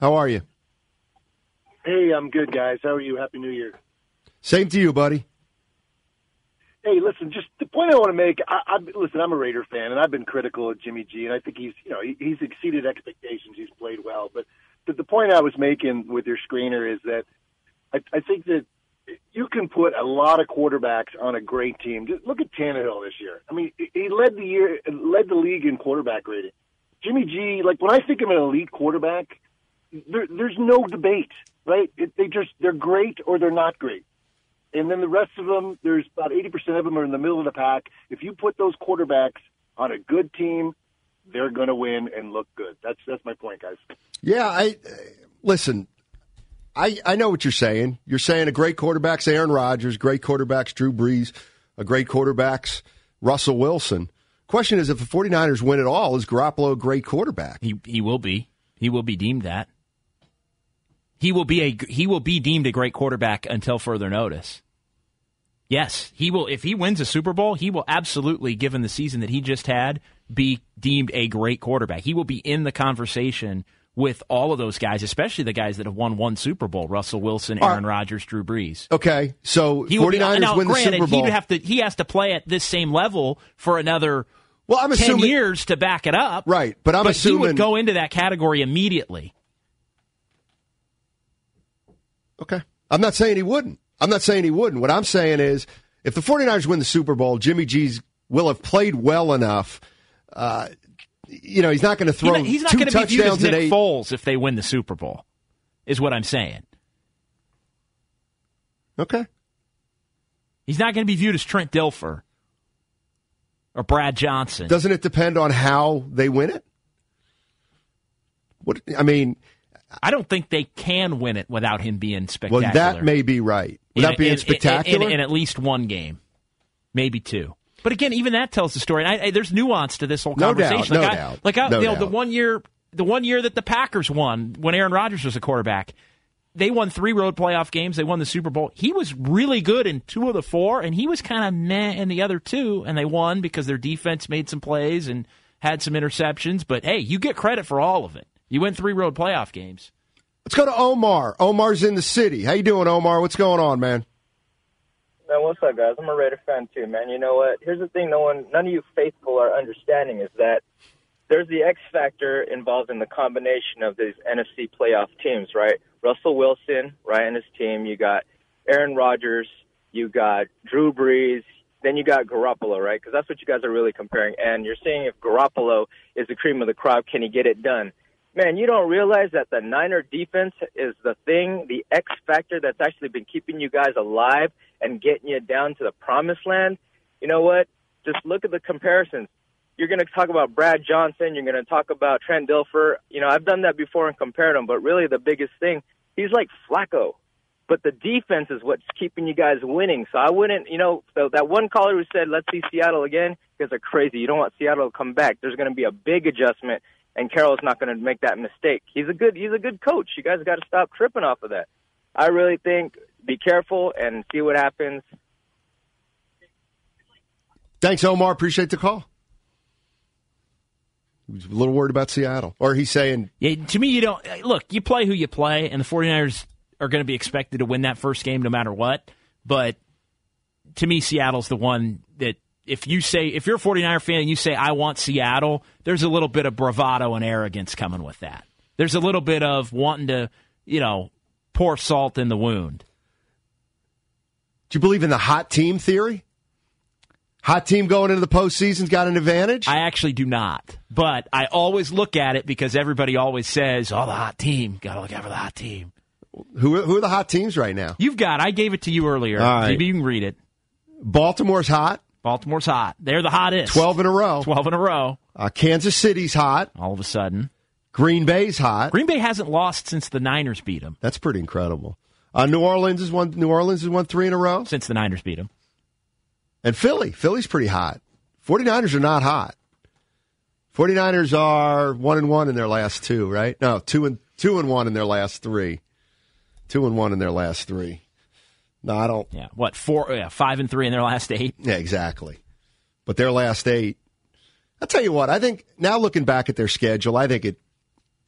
Speaker 5: How are you?
Speaker 11: Hey, I'm good, guys. How are you? Happy New Year.
Speaker 5: Same to you, buddy.
Speaker 11: Hey, listen, just the point I want to make, listen, I'm a Raider fan, and I've been critical of Jimmy G, and I think he's exceeded expectations. He's played well. But the point I was making with your screener is that I think that you can put a lot of quarterbacks on a great team. Just look at Tannehill this year. I mean, he led the league in quarterback rating. Jimmy G, like when I think of an elite quarterback, there's no debate, right? They're great or they're not great. And then the rest of them, there's about 80% of them are in the middle of the pack. If you put those quarterbacks on a good team, they're going to win and look good. That's my point, guys.
Speaker 5: Yeah, listen. I know what you're saying. You're saying a great quarterback's Aaron Rodgers, great quarterback's Drew Brees, a great quarterback's Russell Wilson. Question is, if the 49ers win it all, is Garoppolo a great quarterback?
Speaker 6: He will be. He will be deemed that. He will be deemed a great quarterback until further notice. Yes, he will. If he wins a Super Bowl, he will absolutely, given the season that he just had, be deemed a great quarterback. He will be in the conversation with all of those guys, especially the guys that have won one Super Bowl: Russell Wilson, Aaron Rodgers, Drew Brees.
Speaker 5: Okay, so 49ers win the Super Bowl.
Speaker 6: He has to play at this same level for another 10 years to back it up.
Speaker 5: Right, but assuming
Speaker 6: he would go into that category immediately.
Speaker 5: Okay. I'm not saying he wouldn't. What I'm saying is, if the 49ers win the Super Bowl, Jimmy G will have played well enough. He's not going to throw
Speaker 6: he's not
Speaker 5: two
Speaker 6: going to be viewed as
Speaker 5: touchdowns
Speaker 6: Nick Foles if they win the Super Bowl, is what I'm saying.
Speaker 5: Okay.
Speaker 6: He's not going to be viewed as Trent Dilfer or Brad Johnson.
Speaker 5: Doesn't it depend on how they win it?
Speaker 6: I don't think they can win it without him being spectacular.
Speaker 5: Well, that may be right. Without being spectacular?
Speaker 6: In at least one game. Maybe two. But again, even that tells the story. And there's nuance to this whole conversation.
Speaker 5: No doubt.
Speaker 6: The one year that the Packers won, when Aaron Rodgers was a quarterback, they won 3 road playoff games. They won the Super Bowl. He was really good in 2 of the 4, and he was kind of meh in the other 2, and they won because their defense made some plays and had some interceptions. But, hey, you get credit for all of it. You win 3 road playoff games.
Speaker 5: Let's go to Omar. Omar's in the city. How you doing, Omar? What's going on, man?
Speaker 12: Man, what's up, guys? I'm a Raider fan, too, man. You know what? Here's the thing none of you faithful are understanding is that there's the X factor involved in the combination of these NFC playoff teams, right? Russell Wilson, right, and his team. You got Aaron Rodgers. You got Drew Brees. Then you got Garoppolo, right? Because that's what you guys are really comparing. And you're saying if Garoppolo is the cream of the crop, can he get it done? Man, you don't realize that the Niner defense is the thing, the X factor that's actually been keeping you guys alive and getting you down to the promised land. You know what? Just look at the comparisons. You're going to talk about Brad Johnson. You're going to talk about Trent Dilfer. You know, I've done that before and compared them, but really the biggest thing, he's like Flacco. But the defense is what's keeping you guys winning. So I wouldn't, so that one caller who said, let's see Seattle again, you guys are crazy. You don't want Seattle to come back. There's going to be a big adjustment. And Carroll's not going to make that mistake. He's a good coach. You guys got to stop tripping off of that. I really think be careful and see what happens.
Speaker 5: Thanks, Omar. Appreciate the call. He was a little worried about Seattle. Or he's saying...
Speaker 6: Yeah, to me, you play who you play, and the 49ers are going to be expected to win that first game no matter what. But to me, Seattle's the one that... If you're a 49er fan and you say, I want Seattle, there's a little bit of bravado and arrogance coming with that. There's a little bit of wanting to, pour salt in the wound.
Speaker 5: Do you believe in the hot team theory? Hot team going into the postseason's got an advantage?
Speaker 6: I actually do not. But I always look at it because everybody always says, the hot team. Got to look out for the hot team.
Speaker 5: Who are the hot teams right now?
Speaker 6: I gave it to you earlier.
Speaker 5: All right.
Speaker 6: Maybe you can read it.
Speaker 5: Baltimore's hot.
Speaker 6: Baltimore's hot. They're the hottest.
Speaker 5: 12 in a row.
Speaker 6: 12 in a row.
Speaker 5: Kansas City's hot.
Speaker 6: All of a sudden.
Speaker 5: Green Bay's hot.
Speaker 6: Green Bay hasn't lost since the Niners beat them.
Speaker 5: That's pretty incredible. New Orleans has won 3 in a row.
Speaker 6: Since the Niners beat them.
Speaker 5: And Philly's pretty hot. 49ers are not hot. 49ers are 1-1 in their last 2, right? No, 2-1 in their last 3. 2-1 in their last 3. No, I don't.
Speaker 6: Yeah, 5-3 in their last 8.
Speaker 5: Yeah, exactly. But their last 8. I'll tell you what. I think now looking back at their schedule, I think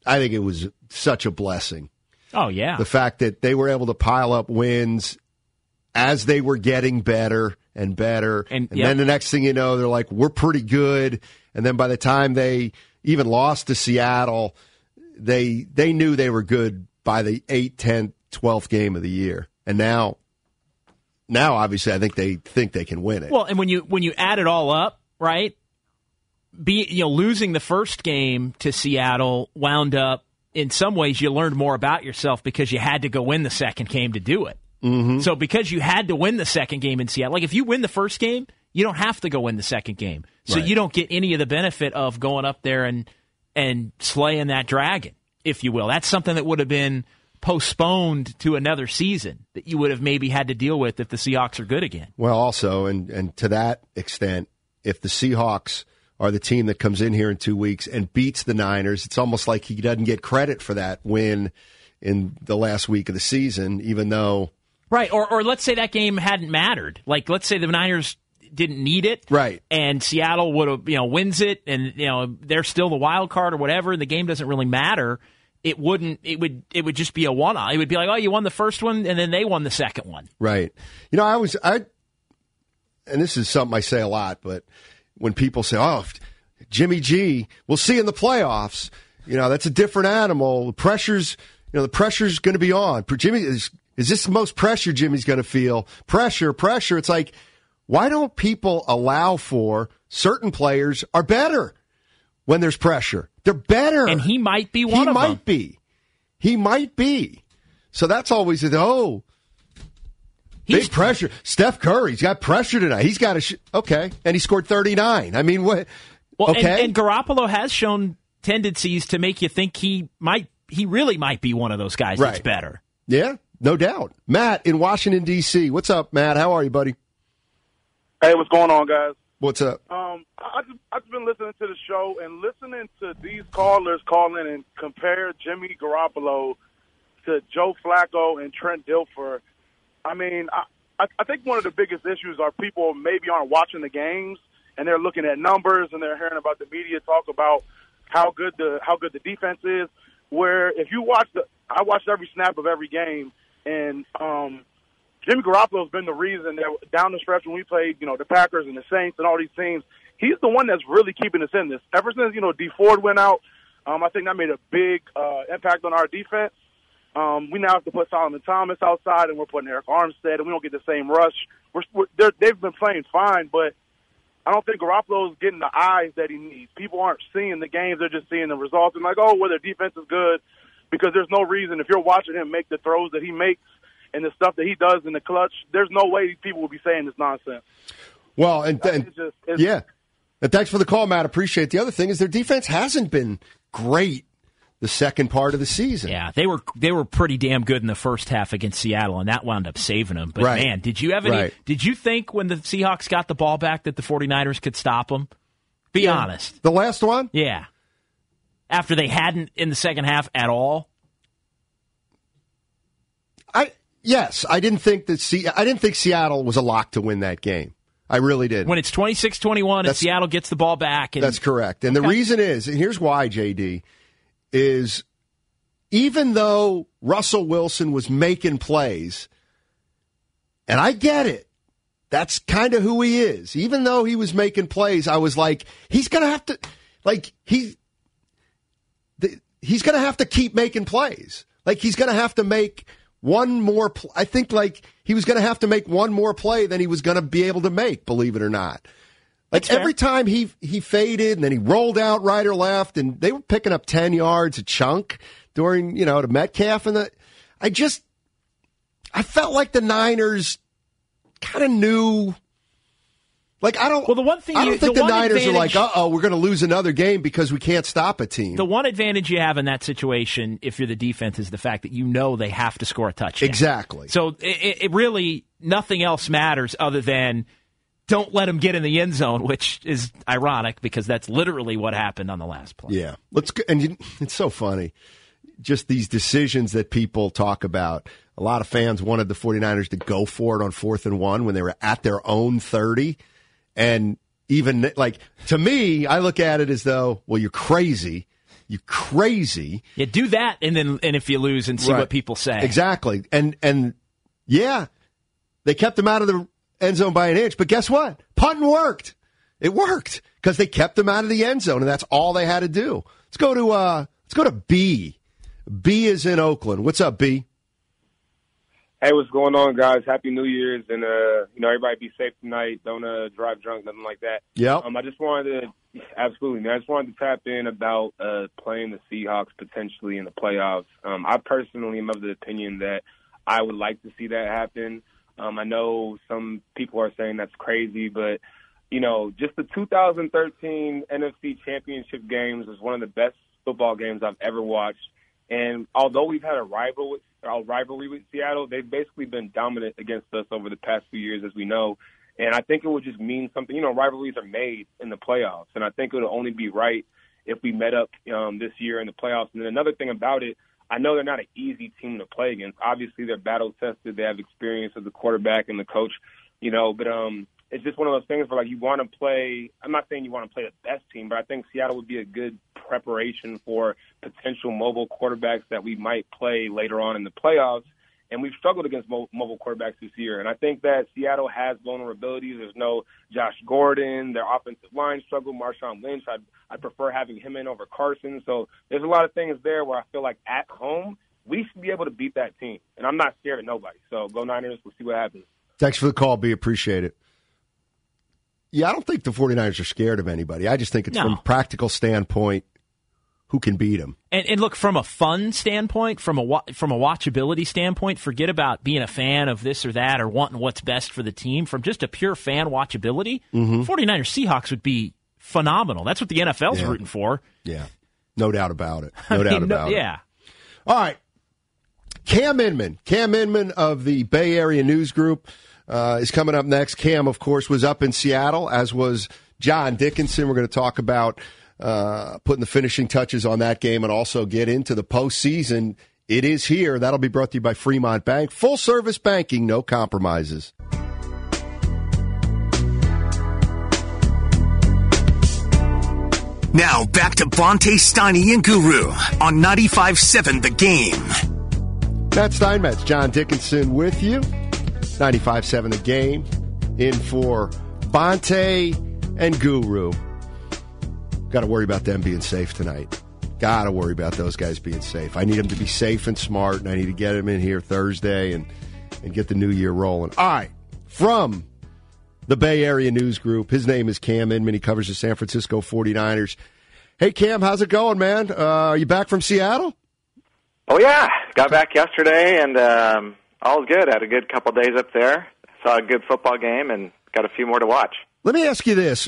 Speaker 5: I think it was such a blessing.
Speaker 6: Oh, yeah.
Speaker 5: The fact that they were able to pile up wins as they were getting better and better. And then the next thing you know, they're like, we're pretty good. And then by the time they even lost to Seattle, they knew they were good by the 8th, 10th, 12th game of the year. And now obviously I think they can win it.
Speaker 6: Well, and when you add it all up, right? Losing the first game to Seattle wound up, in some ways, you learned more about yourself because you had to go win the second game to do it.
Speaker 5: Mm-hmm.
Speaker 6: So because you had to win the second game in Seattle, like if you win the first game, you don't have to go win the second game. So you don't get any of the benefit of going up there and slaying that dragon, if you will. That's something that would have been postponed to another season that you would have maybe had to deal with if the Seahawks are good again.
Speaker 5: Well, also, and to that extent, if the Seahawks are the team that comes in here in 2 weeks and beats the Niners, it's almost like he doesn't get credit for that win in the last week of the season, even though...
Speaker 6: Right, or let's say that game hadn't mattered. Like, let's say the Niners didn't need it,
Speaker 5: right?
Speaker 6: And Seattle would have, wins it, and they're still the wild card or whatever, and the game doesn't really matter. It wouldn't. It would just be a one-off. It would be like, oh, you won the first one, and then they won the second one.
Speaker 5: Right. And this is something I say a lot, but when people say, oh, Jimmy G, we'll see in the playoffs, that's a different animal. The pressure's going to be on. Jimmy is this the most pressure Jimmy's going to feel? Pressure. It's like, why don't people allow for certain players are better when there's pressure? They're better.
Speaker 6: And he might be one of them.
Speaker 5: He might be. So that's always big pressure. Steph Curry's got pressure tonight. He's got okay. And he scored 39. I mean, what?
Speaker 6: Well,
Speaker 5: okay.
Speaker 6: And Garoppolo has shown tendencies to make you think he really might be one of those guys that's better.
Speaker 5: Yeah, no doubt. Matt in Washington, D.C. What's up, Matt? How are you, buddy?
Speaker 13: Hey, what's going on, guys?
Speaker 5: What's up?
Speaker 13: I've been listening to the show and listening to these callers call in and compare Jimmy Garoppolo to Joe Flacco and Trent Dilfer. I mean, I think one of the biggest issues are people maybe aren't watching the games and they're looking at numbers and they're hearing about the media talk about how good the defense is. Where if you I watched every snap of every game, and Jimmy Garoppolo's been the reason that down the stretch when we played, the Packers and the Saints and all these teams, he's the one that's really keeping us in this. Ever since, D Ford went out, I think that made a big impact on our defense. We now have to put Solomon Thomas outside, and we're putting Eric Armstead, and we don't get the same rush. They've been playing fine, but I don't think Garoppolo's getting the eyes that he needs. People aren't seeing the games; they're just seeing the results. And like, oh, well, their defense is good, because there's no reason if you're watching him make the throws that he makes and the stuff that he does in the clutch, there's no way these people will be saying this nonsense.
Speaker 5: Well, and thanks for the call, Matt. Appreciate it. The other thing is their defense hasn't been great the second part of the season.
Speaker 6: Yeah, they were pretty damn good in the first half against Seattle, and that wound up saving them. But, man, did you have any? Did you think when the Seahawks got the ball back that the 49ers could stop them? Be honest.
Speaker 5: The last one?
Speaker 6: Yeah. After they hadn't in the second half at all?
Speaker 5: Yes, I didn't think Seattle was a lock to win that game. I really did.
Speaker 6: When it's 26-21 and Seattle gets the ball back.
Speaker 5: That's correct. And the reason is, and here's why, JD, is even though Russell Wilson was making plays, and I get it, that's kind of who he is. Even though he was making plays, I was like, he's going to have to, he's going to have to keep making plays. Like, he's going to have to make one more I think he was going to have to make one more play than he was going to be able to make, believe it or not. Like every time he faded and then he rolled out right or left, and they were picking up 10 yards a chunk during, to Metcalf. And I felt like the Niners kind of knew. Like, I don't think the Niners are like, we're going to lose another game because we can't stop a team.
Speaker 6: The one advantage you have in that situation, if you're the defense, is the fact that they have to score a touchdown.
Speaker 5: Exactly.
Speaker 6: So it really, nothing else matters other than don't let them get in the end zone, which is ironic because that's literally what happened on the last play.
Speaker 5: Yeah. It's so funny. Just these decisions that people talk about. A lot of fans wanted the 49ers to go for it on 4th and 1 when they were at their own 30. And even to me, I look at it as though, well, you're crazy. You crazy.
Speaker 6: Yeah, do that, and if you lose, and see what people say.
Speaker 5: Exactly. And yeah, they kept him out of the end zone by an inch, but guess what? Punting worked. It worked because they kept him out of the end zone, and that's all they had to do. Let's go to B. B is in Oakland. What's up, B?
Speaker 14: Hey, what's going on, guys? Happy New Year's, and everybody be safe tonight. Don't drive drunk, nothing like that.
Speaker 5: Yeah.
Speaker 14: I just wanted to absolutely, man. I just wanted to tap in about playing the Seahawks potentially in the playoffs. I personally am of the opinion that I would like to see that happen. I know some people are saying that's crazy, but just the 2013 NFC Championship games was one of the best football games I've ever watched. And although we've had a rivalry with Seattle, they've basically been dominant against us over the past few years, as we know. And I think it would just mean something. Rivalries are made in the playoffs, and I think it would only be right if we met up this year in the playoffs. And then another thing about it, I know they're not an easy team to play against. Obviously, they're battle-tested. They have experience as the quarterback and the coach, but it's just one of those things where, you want to play – I'm not saying you want to play the best team, but I think Seattle would be a good preparation for potential mobile quarterbacks that we might play later on in the playoffs. And we've struggled against mobile quarterbacks this year. And I think that Seattle has vulnerabilities. There's no Josh Gordon. Their offensive line struggle. Marshawn Lynch, I prefer having him in over Carson. So there's a lot of things there where I feel like at home, we should be able to beat that team. And I'm not scared of nobody. So go Niners. We'll see what happens.
Speaker 5: Thanks for the call, B. Appreciate it. Yeah, I don't think the 49ers are scared of anybody. I just think it's from a practical standpoint, who can beat them.
Speaker 6: And look, from a fun standpoint, from a watchability standpoint, forget about being a fan of this or that or wanting what's best for the team. From just a pure fan watchability, 49ers Seahawks would be phenomenal. That's what the NFL's rooting for.
Speaker 5: Yeah, no doubt about it. No doubt about it.
Speaker 6: Yeah.
Speaker 5: All right. Cam Inman of the Bay Area News Group is coming up next. Cam, of course, was up in Seattle, as was John Dickinson. We're going to talk about putting the finishing touches on that game and also get into the postseason. It is here. That'll be brought to you by Fremont Bank. Full-service banking, no compromises.
Speaker 3: Now back to Bonte, Steiny, and Guru on 95.7 The Game.
Speaker 5: Matt Steinmetz, John Dickinson with you. 95.7 The Game. In for Bonte and Guru. Got to worry about them being safe tonight. Got to worry about those guys being safe. I need them to be safe and smart, and I need to get them in here Thursday and get the new year rolling. All right. From the Bay Area News Group, his name is Cam Inman. He covers the San Francisco 49ers. Hey, Cam, how's it going, man? Are you back from Seattle?
Speaker 15: Oh, yeah. Got back yesterday, and all's good. Had a good couple days up there. Saw a good football game and got a few more to watch.
Speaker 5: Let me ask you this.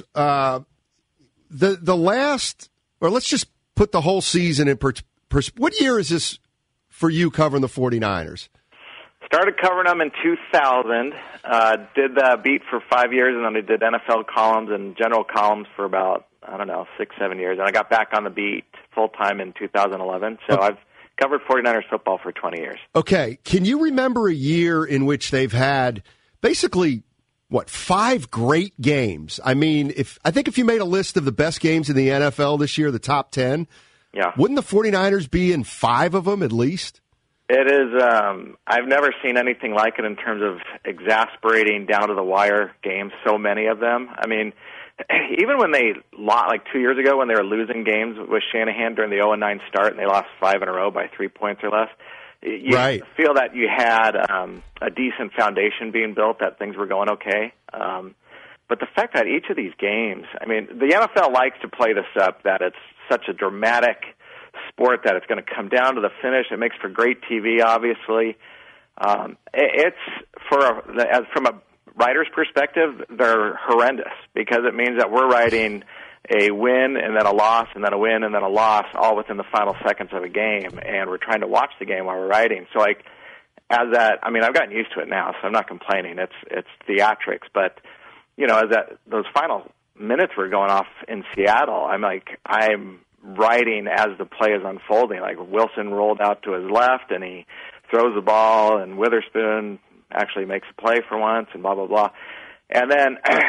Speaker 5: The last, or let's just put the whole season in what year is this for you covering the 49ers?
Speaker 15: Started covering them in 2000. Did the beat for 5 years, and then I did NFL columns and general columns for about, 6-7 years. And I got back on the beat full-time in 2011. So I've covered 49ers football for 20 years.
Speaker 5: Okay. Can you remember a year in which they've had basically, 5 great games? I mean, I think if you made a list of the best games in the NFL this year, the top 10, wouldn't the 49ers be in 5 of them at least?
Speaker 15: It is. I've never seen anything like it in terms of exasperating down-to-the-wire games, so many of them. I mean, even when they lost, 2 years ago when they were losing games with Shanahan during the 0-9 start and they lost 5 in a row by 3 points or less, you feel that you had a decent foundation being built, that things were going okay. But the fact that each of these games, I mean, the NFL likes to play this up, that it's such a dramatic sport that it's going to come down to the finish. It makes for great TV, obviously. It's from a writer's perspective, they're horrendous because it means that we're writing a win and then a loss and then a win and then a loss all within the final seconds of a game, and we're trying to watch the game while we're writing. So I've gotten used to it now, so I'm not complaining. It's theatrics, but as those final minutes were going off in Seattle, I'm writing as the play is unfolding. Wilson rolled out to his left and he throws the ball, and Witherspoon actually makes a play for once, and blah blah blah. And then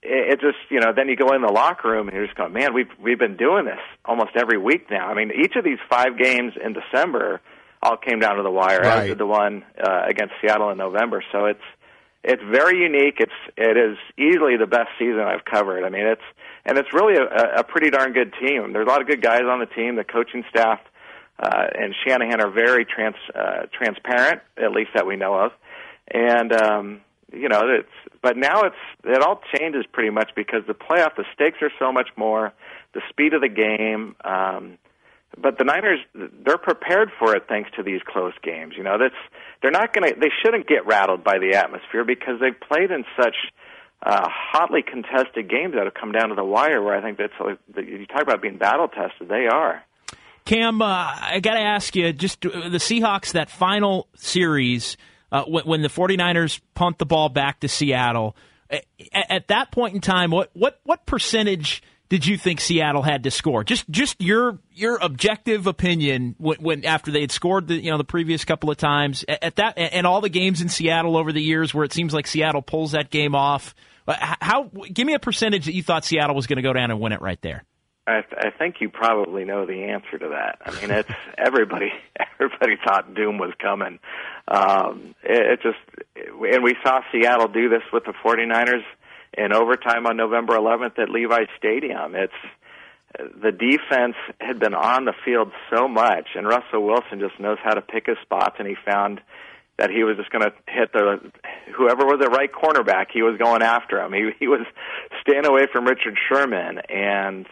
Speaker 15: it just, then you go in the locker room and you're just going, man, we've been doing this almost every week now. I mean, each of these 5 games in December all came down to the wire, as did the one against Seattle in November. So it's very unique. It is easily the best season I've covered. I mean, it's really a pretty darn good team. There's a lot of good guys on the team. The coaching staff and Shanahan are very transparent, at least that we know of. And but now it all changes pretty much because the stakes are so much more, the speed of the game. But the Niners, they're prepared for it thanks to these close games. They shouldn't get rattled by the atmosphere because they've played in such hotly contested games that have come down to the wire. Where I think you talk about being battle tested, they are.
Speaker 6: Cam, I got to ask you, just the Seahawks, that final series, when the 49ers punt the ball back to Seattle, at that point in time, what percentage did you think Seattle had to score? Just your objective opinion when after they had scored the previous couple of times at that, and all the games in Seattle over the years where it seems like Seattle pulls that game off. Give me a percentage that you thought Seattle was going to go down and win it right there.
Speaker 15: I think you probably know the answer to that. I mean, it's everybody thought doom was coming. And we saw Seattle do this with the 49ers in overtime on November 11th at Levi's Stadium. The defense had been on the field so much, and Russell Wilson just knows how to pick his spots, and he found that he was just going to hit whoever was the right cornerback. He was going after him. He was staying away from Richard Sherman, and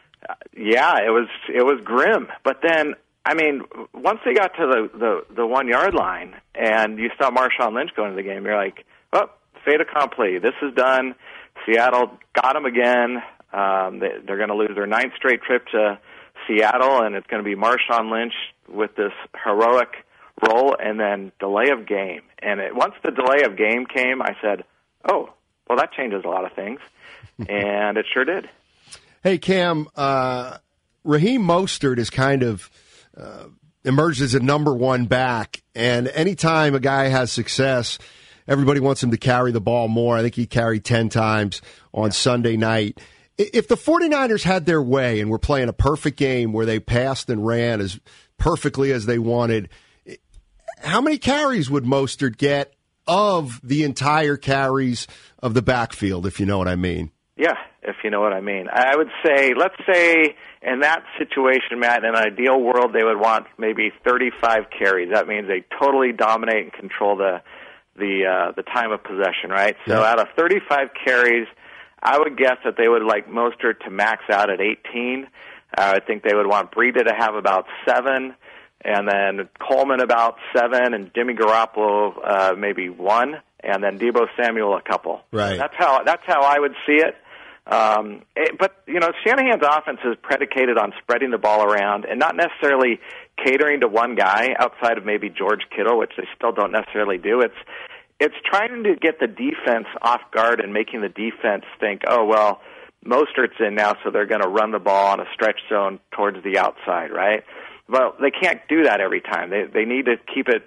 Speaker 15: it was grim. But then, I mean, once they got to the 1 yard line, and you saw Marshawn Lynch go into the game, you're like, oh, fait accompli. This is done. Seattle got him again. They're going to lose their 9th straight trip to Seattle, and it's going to be Marshawn Lynch with this heroic role and then delay of game. And once the delay of game came, I said, oh, well, that changes a lot of things. And it sure did.
Speaker 5: Hey, Cam, Raheem Mostert is kind of emerged as a number one back, and anytime a guy has success, everybody wants him to carry the ball more. I think he carried 10 times on Sunday night. If the 49ers had their way and were playing a perfect game where they passed and ran as perfectly as they wanted, how many carries would Mostert get of the entire carries of the backfield, if you know what I mean?
Speaker 15: Yeah, if you know what I mean. I would say, let's say in that situation, Matt, in an ideal world, they would want maybe 35 carries. That means they totally dominate and control the time of possession, right? So out of 35 carries, I would guess that they would like Mostert to max out at 18. I think they would want Breida to have about 7, and then Coleman about 7, and Jimmy Garoppolo maybe 1, and then Deebo Samuel a couple.
Speaker 5: Right.
Speaker 15: That's how I would see it. But Shanahan's offense is predicated on spreading the ball around and not necessarily catering to one guy outside of maybe George Kittle, which they still don't necessarily do. It's trying to get the defense off guard and making the defense think, oh, well, Mostert's in now, so they're going to run the ball on a stretch zone towards the outside, right? Well, they can't do that every time. They need to keep it,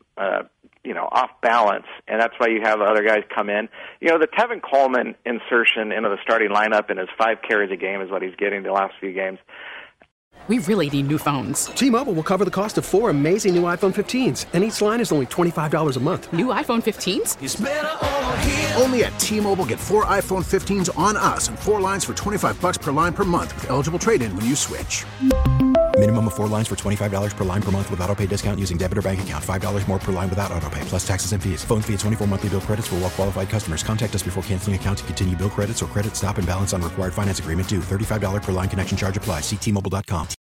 Speaker 15: off balance, and that's why you have other guys come in. The Tevin Coleman insertion into the starting lineup in his 5 carries a game is what he's getting the last few games.
Speaker 16: We really need new phones.
Speaker 17: T-Mobile will cover the cost of 4 amazing new iPhone 15s, and each line is only $25 a month.
Speaker 16: New iPhone 15s?
Speaker 18: It's better over here. Only at T-Mobile, get 4 iPhone 15s on us and 4 lines for $25 per line per month with eligible trade-in when you switch.
Speaker 19: Minimum of 4 lines for $25 per line per month with autopay discount using debit or bank account. $5 more per line without autopay, plus taxes and fees. Phone fee at 24 monthly bill credits for well-qualified customers. Contact us before canceling account to continue bill credits or credit stop and balance on required finance agreement due. $35 per line connection charge applies. See T-Mobile.com.